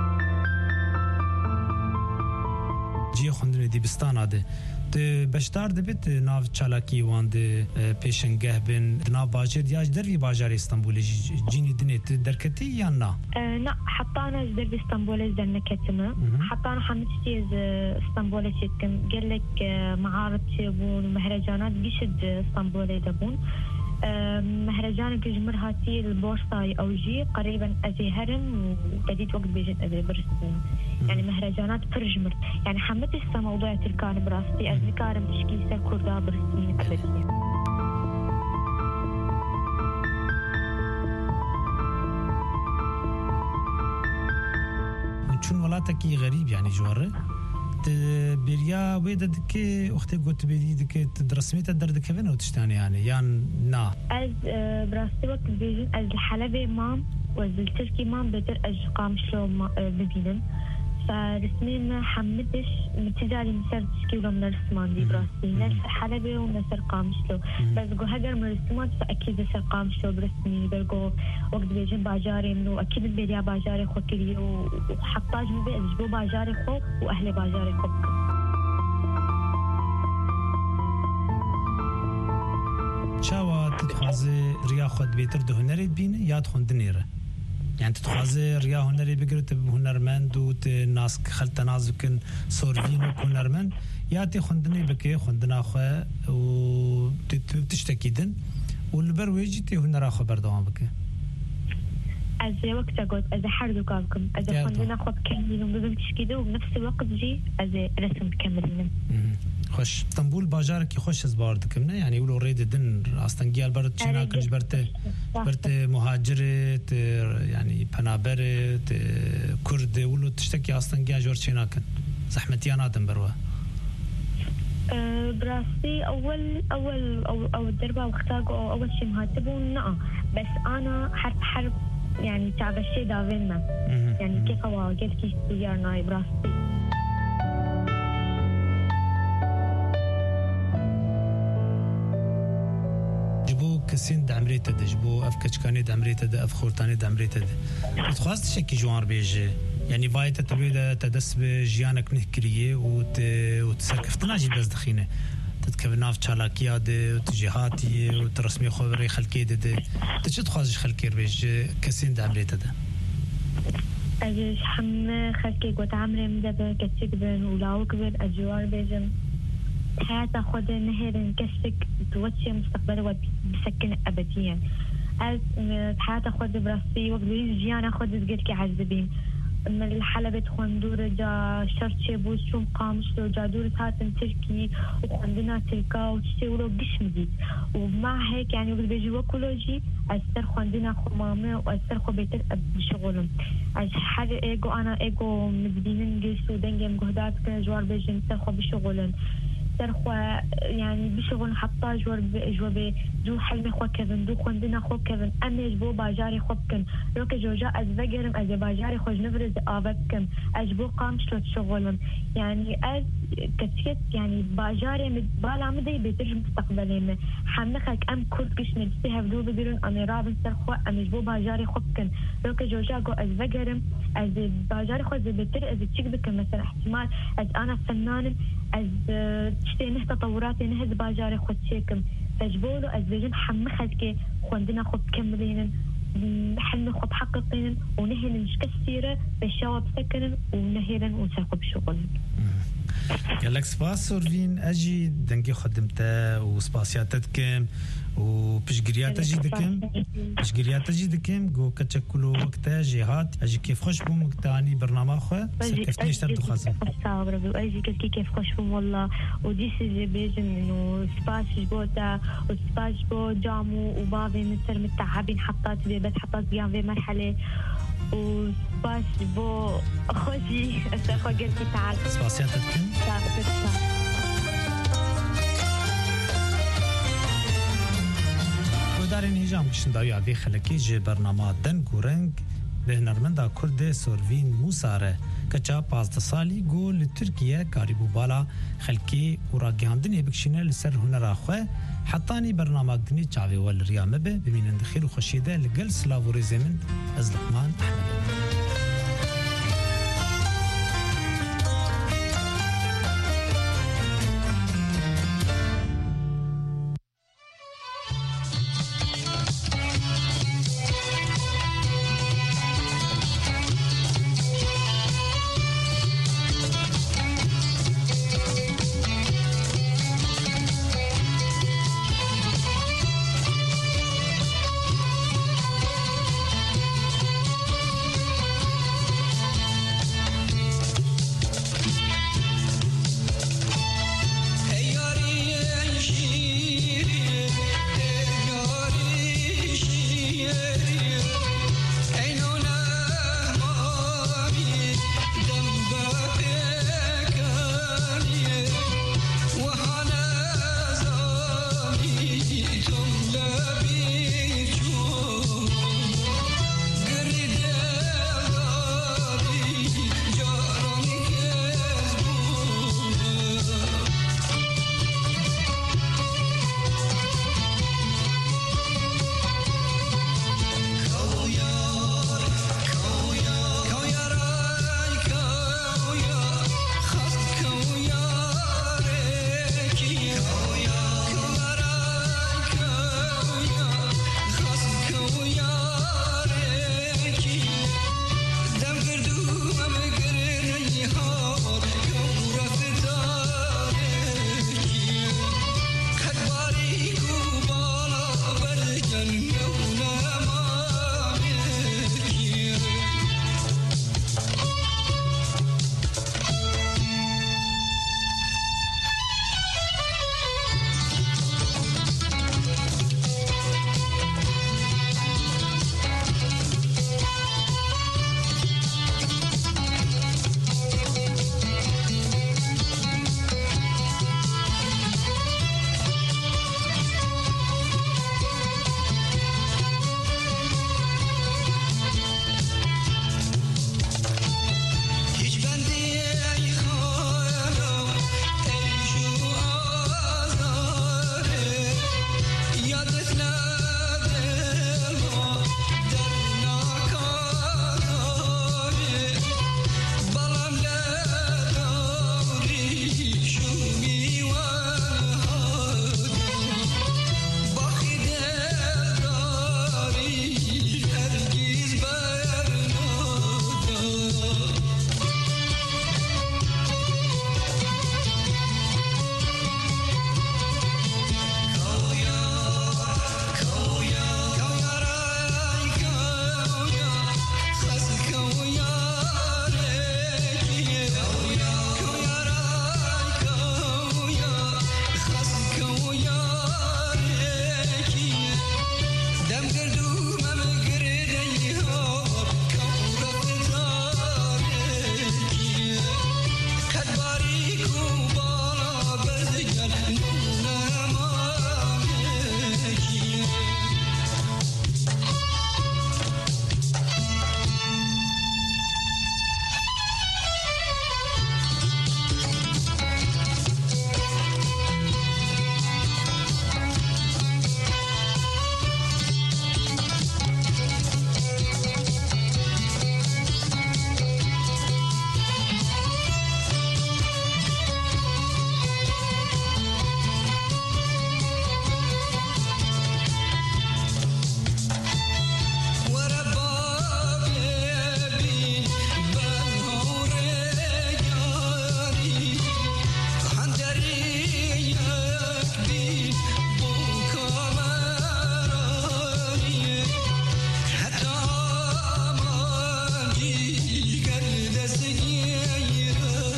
جی خوندن دیبستان آده ت بشتار دبیت ناو چالاکی واند پیشنگه بین ناو باجر دیاج دروی باجر استانبول جینی دنیت درکتی یا نه؟ نه حطانا درب استانبول در نکتمه حطانا حمشتی از استانبول شدکم گلک معارض شبون مهرجانات بیشد استانبول دبون مهرجان كجمر هاتي البورصة أو جي قريبا أزي هرم وجديد وقت بيجت أزي برسمين يعني مهرجانات فرجمر يعني حمت السما موضوع تركان براستي أزي كارم تشكي سر كردا برسمين أبدي شون ولاتكي غريب يعني جواره بريا ويدد كي اختي قلت بدي دك تدرسميت الدرد كيفين او تشتاني يعني يعني نا از براستي وقت بيجن از الحلبة مام وز التركي مام بدر از قام شلو ببينن فرسمين حمدش متجاري مسار تشكيلو من الرسمان دي براستي نفس حلبة ونسر قام شلو بس قو هقر من الرسمان فأكيد سر قام شلو برسمي برقو وقت بيجن باجاري منو أكيد البيريا باجاري خو كلي وحطاج مبي أجبو باجاري خو وأهل باجاري خو شاوا تتخوازي ريا خود بيتر ده هنري بينه ياد خوندنيره يعني تتخوازي ريا هنري بقرت هنرمند وت ناس خلت نازكن صورفين وهنرمند ياتي خوندني بكي خوندنا خو وتشتكيدن والبرويجي تي هنرا خبر دوام بكي از وقت قلت از حردو كابكم از خوندنا خو بكملين وبدهم تشكيدو وبنفس الوقت جي از رسم كملين خوش اسطنبول باجار کی خوش از بارد کمنه یعنی اولو رید دن استنگیال برد چنا کنج برت برت مهاجرت يعني پنابرت کرد اولو تشتکی استنگیا جور چنا کن زحمتیان آدم بروا براستي اول اول او او الدربه واختاقوا اول شيء مهاتبون نا بس انا حرب حرب يعني تعب الشيء دافينا يعني كيف هو قلت كيف سيارنا براستي كسين دعمريته دجبو افكش كاني دعمريته ده افخورتاني دعمريته ده تخواست شكي جوان بيج يعني بايته تبيده تدس بجيانك نهكريه وت وتسركفتنا جي بس دخينه تتكبناف تشالاكيا ده وتجهاتي وترسمي خبري خلكي ده تجد خواز خلكي بيج كسين دعمريته ده اجي حم خلكي قوت عمري مدبه كتكبن ولاوكبن اجوار بيجم حياة خود نهر كسك توجه مستقبله وبسكن أبديا از حياة خود براسي وقبل جيانا خود تقول كي عذبين من الحلبة خندور جا شرط شبوز شوم قامش لو جا دورة هاتن تركي وخندنا تركا وتشتولو قش مديد ومع هيك يعني وقبل بيجي وكولوجي أستر خندنا خمامة وأستر خو بيتر بشغلهم از حر ايجو أنا ايجو مدينين جلسو دنجي مجهدات كنا جوار بيجي مستر خو بشغلهم خو يعني بشغل حطا جور جواب دو حلم خو كيفن دو خندنا خو كيفن امج بو باجاري خو كن روك جوجا از فجرم از باجاري خو نفرز ابكم اجبو قامش لو شغلم يعني از كتيت يعني باجاري بالا مدي بيتر مستقبلي حمخك ام كرد كش نفسي هبدو بدرن انا راب سرخو امج بو باجاري خو كن روك جوجا جو از فجرم از باجاري خو بيتر از تشيك بك مثلا احتمال از انا فنان از تشتي تطورات نهز باجاري خود شيكم فجبولو از بيجن حمخت كي خوندنا خود كملين حلم خب حققين ونهل مش كثيرة بالشواب سكن ونهلا وساقب شغل. قالك سباس سورفين أجي دنجي خدمته وسباسياتتكم وبشجريات أجي دكم بشجريات أجي دكم جو كتشكلوا وقتها جهات أجي كيف خوش بوم مقتاني برنامج خو كيف نشتغل خاصة. استغرب وأجي كذي كيف خوش بوم والله ودي سجى بيجن إنه سباس جوتا وسباس جو جامو وبابي متر متعبين حطات بيبت حطات بيان في مرحلة وسباس بو خوشي أسأخو قلتي تعال. سباسياتتكم. دارین هیجام کشن داوی عوی خلکی جه برنامه دن گورنگ به هنرمندا کرد سورفین موساره کچا پازده سالی گو لترکیه کاریبو بالا خلکی و را گیاندنی بکشینه لسر هنر آخوه حتانی برنامه دنی چاوی والریامه به ببینند خیر و خوشیده لگل سلاو و رزمن از لقمان احمد.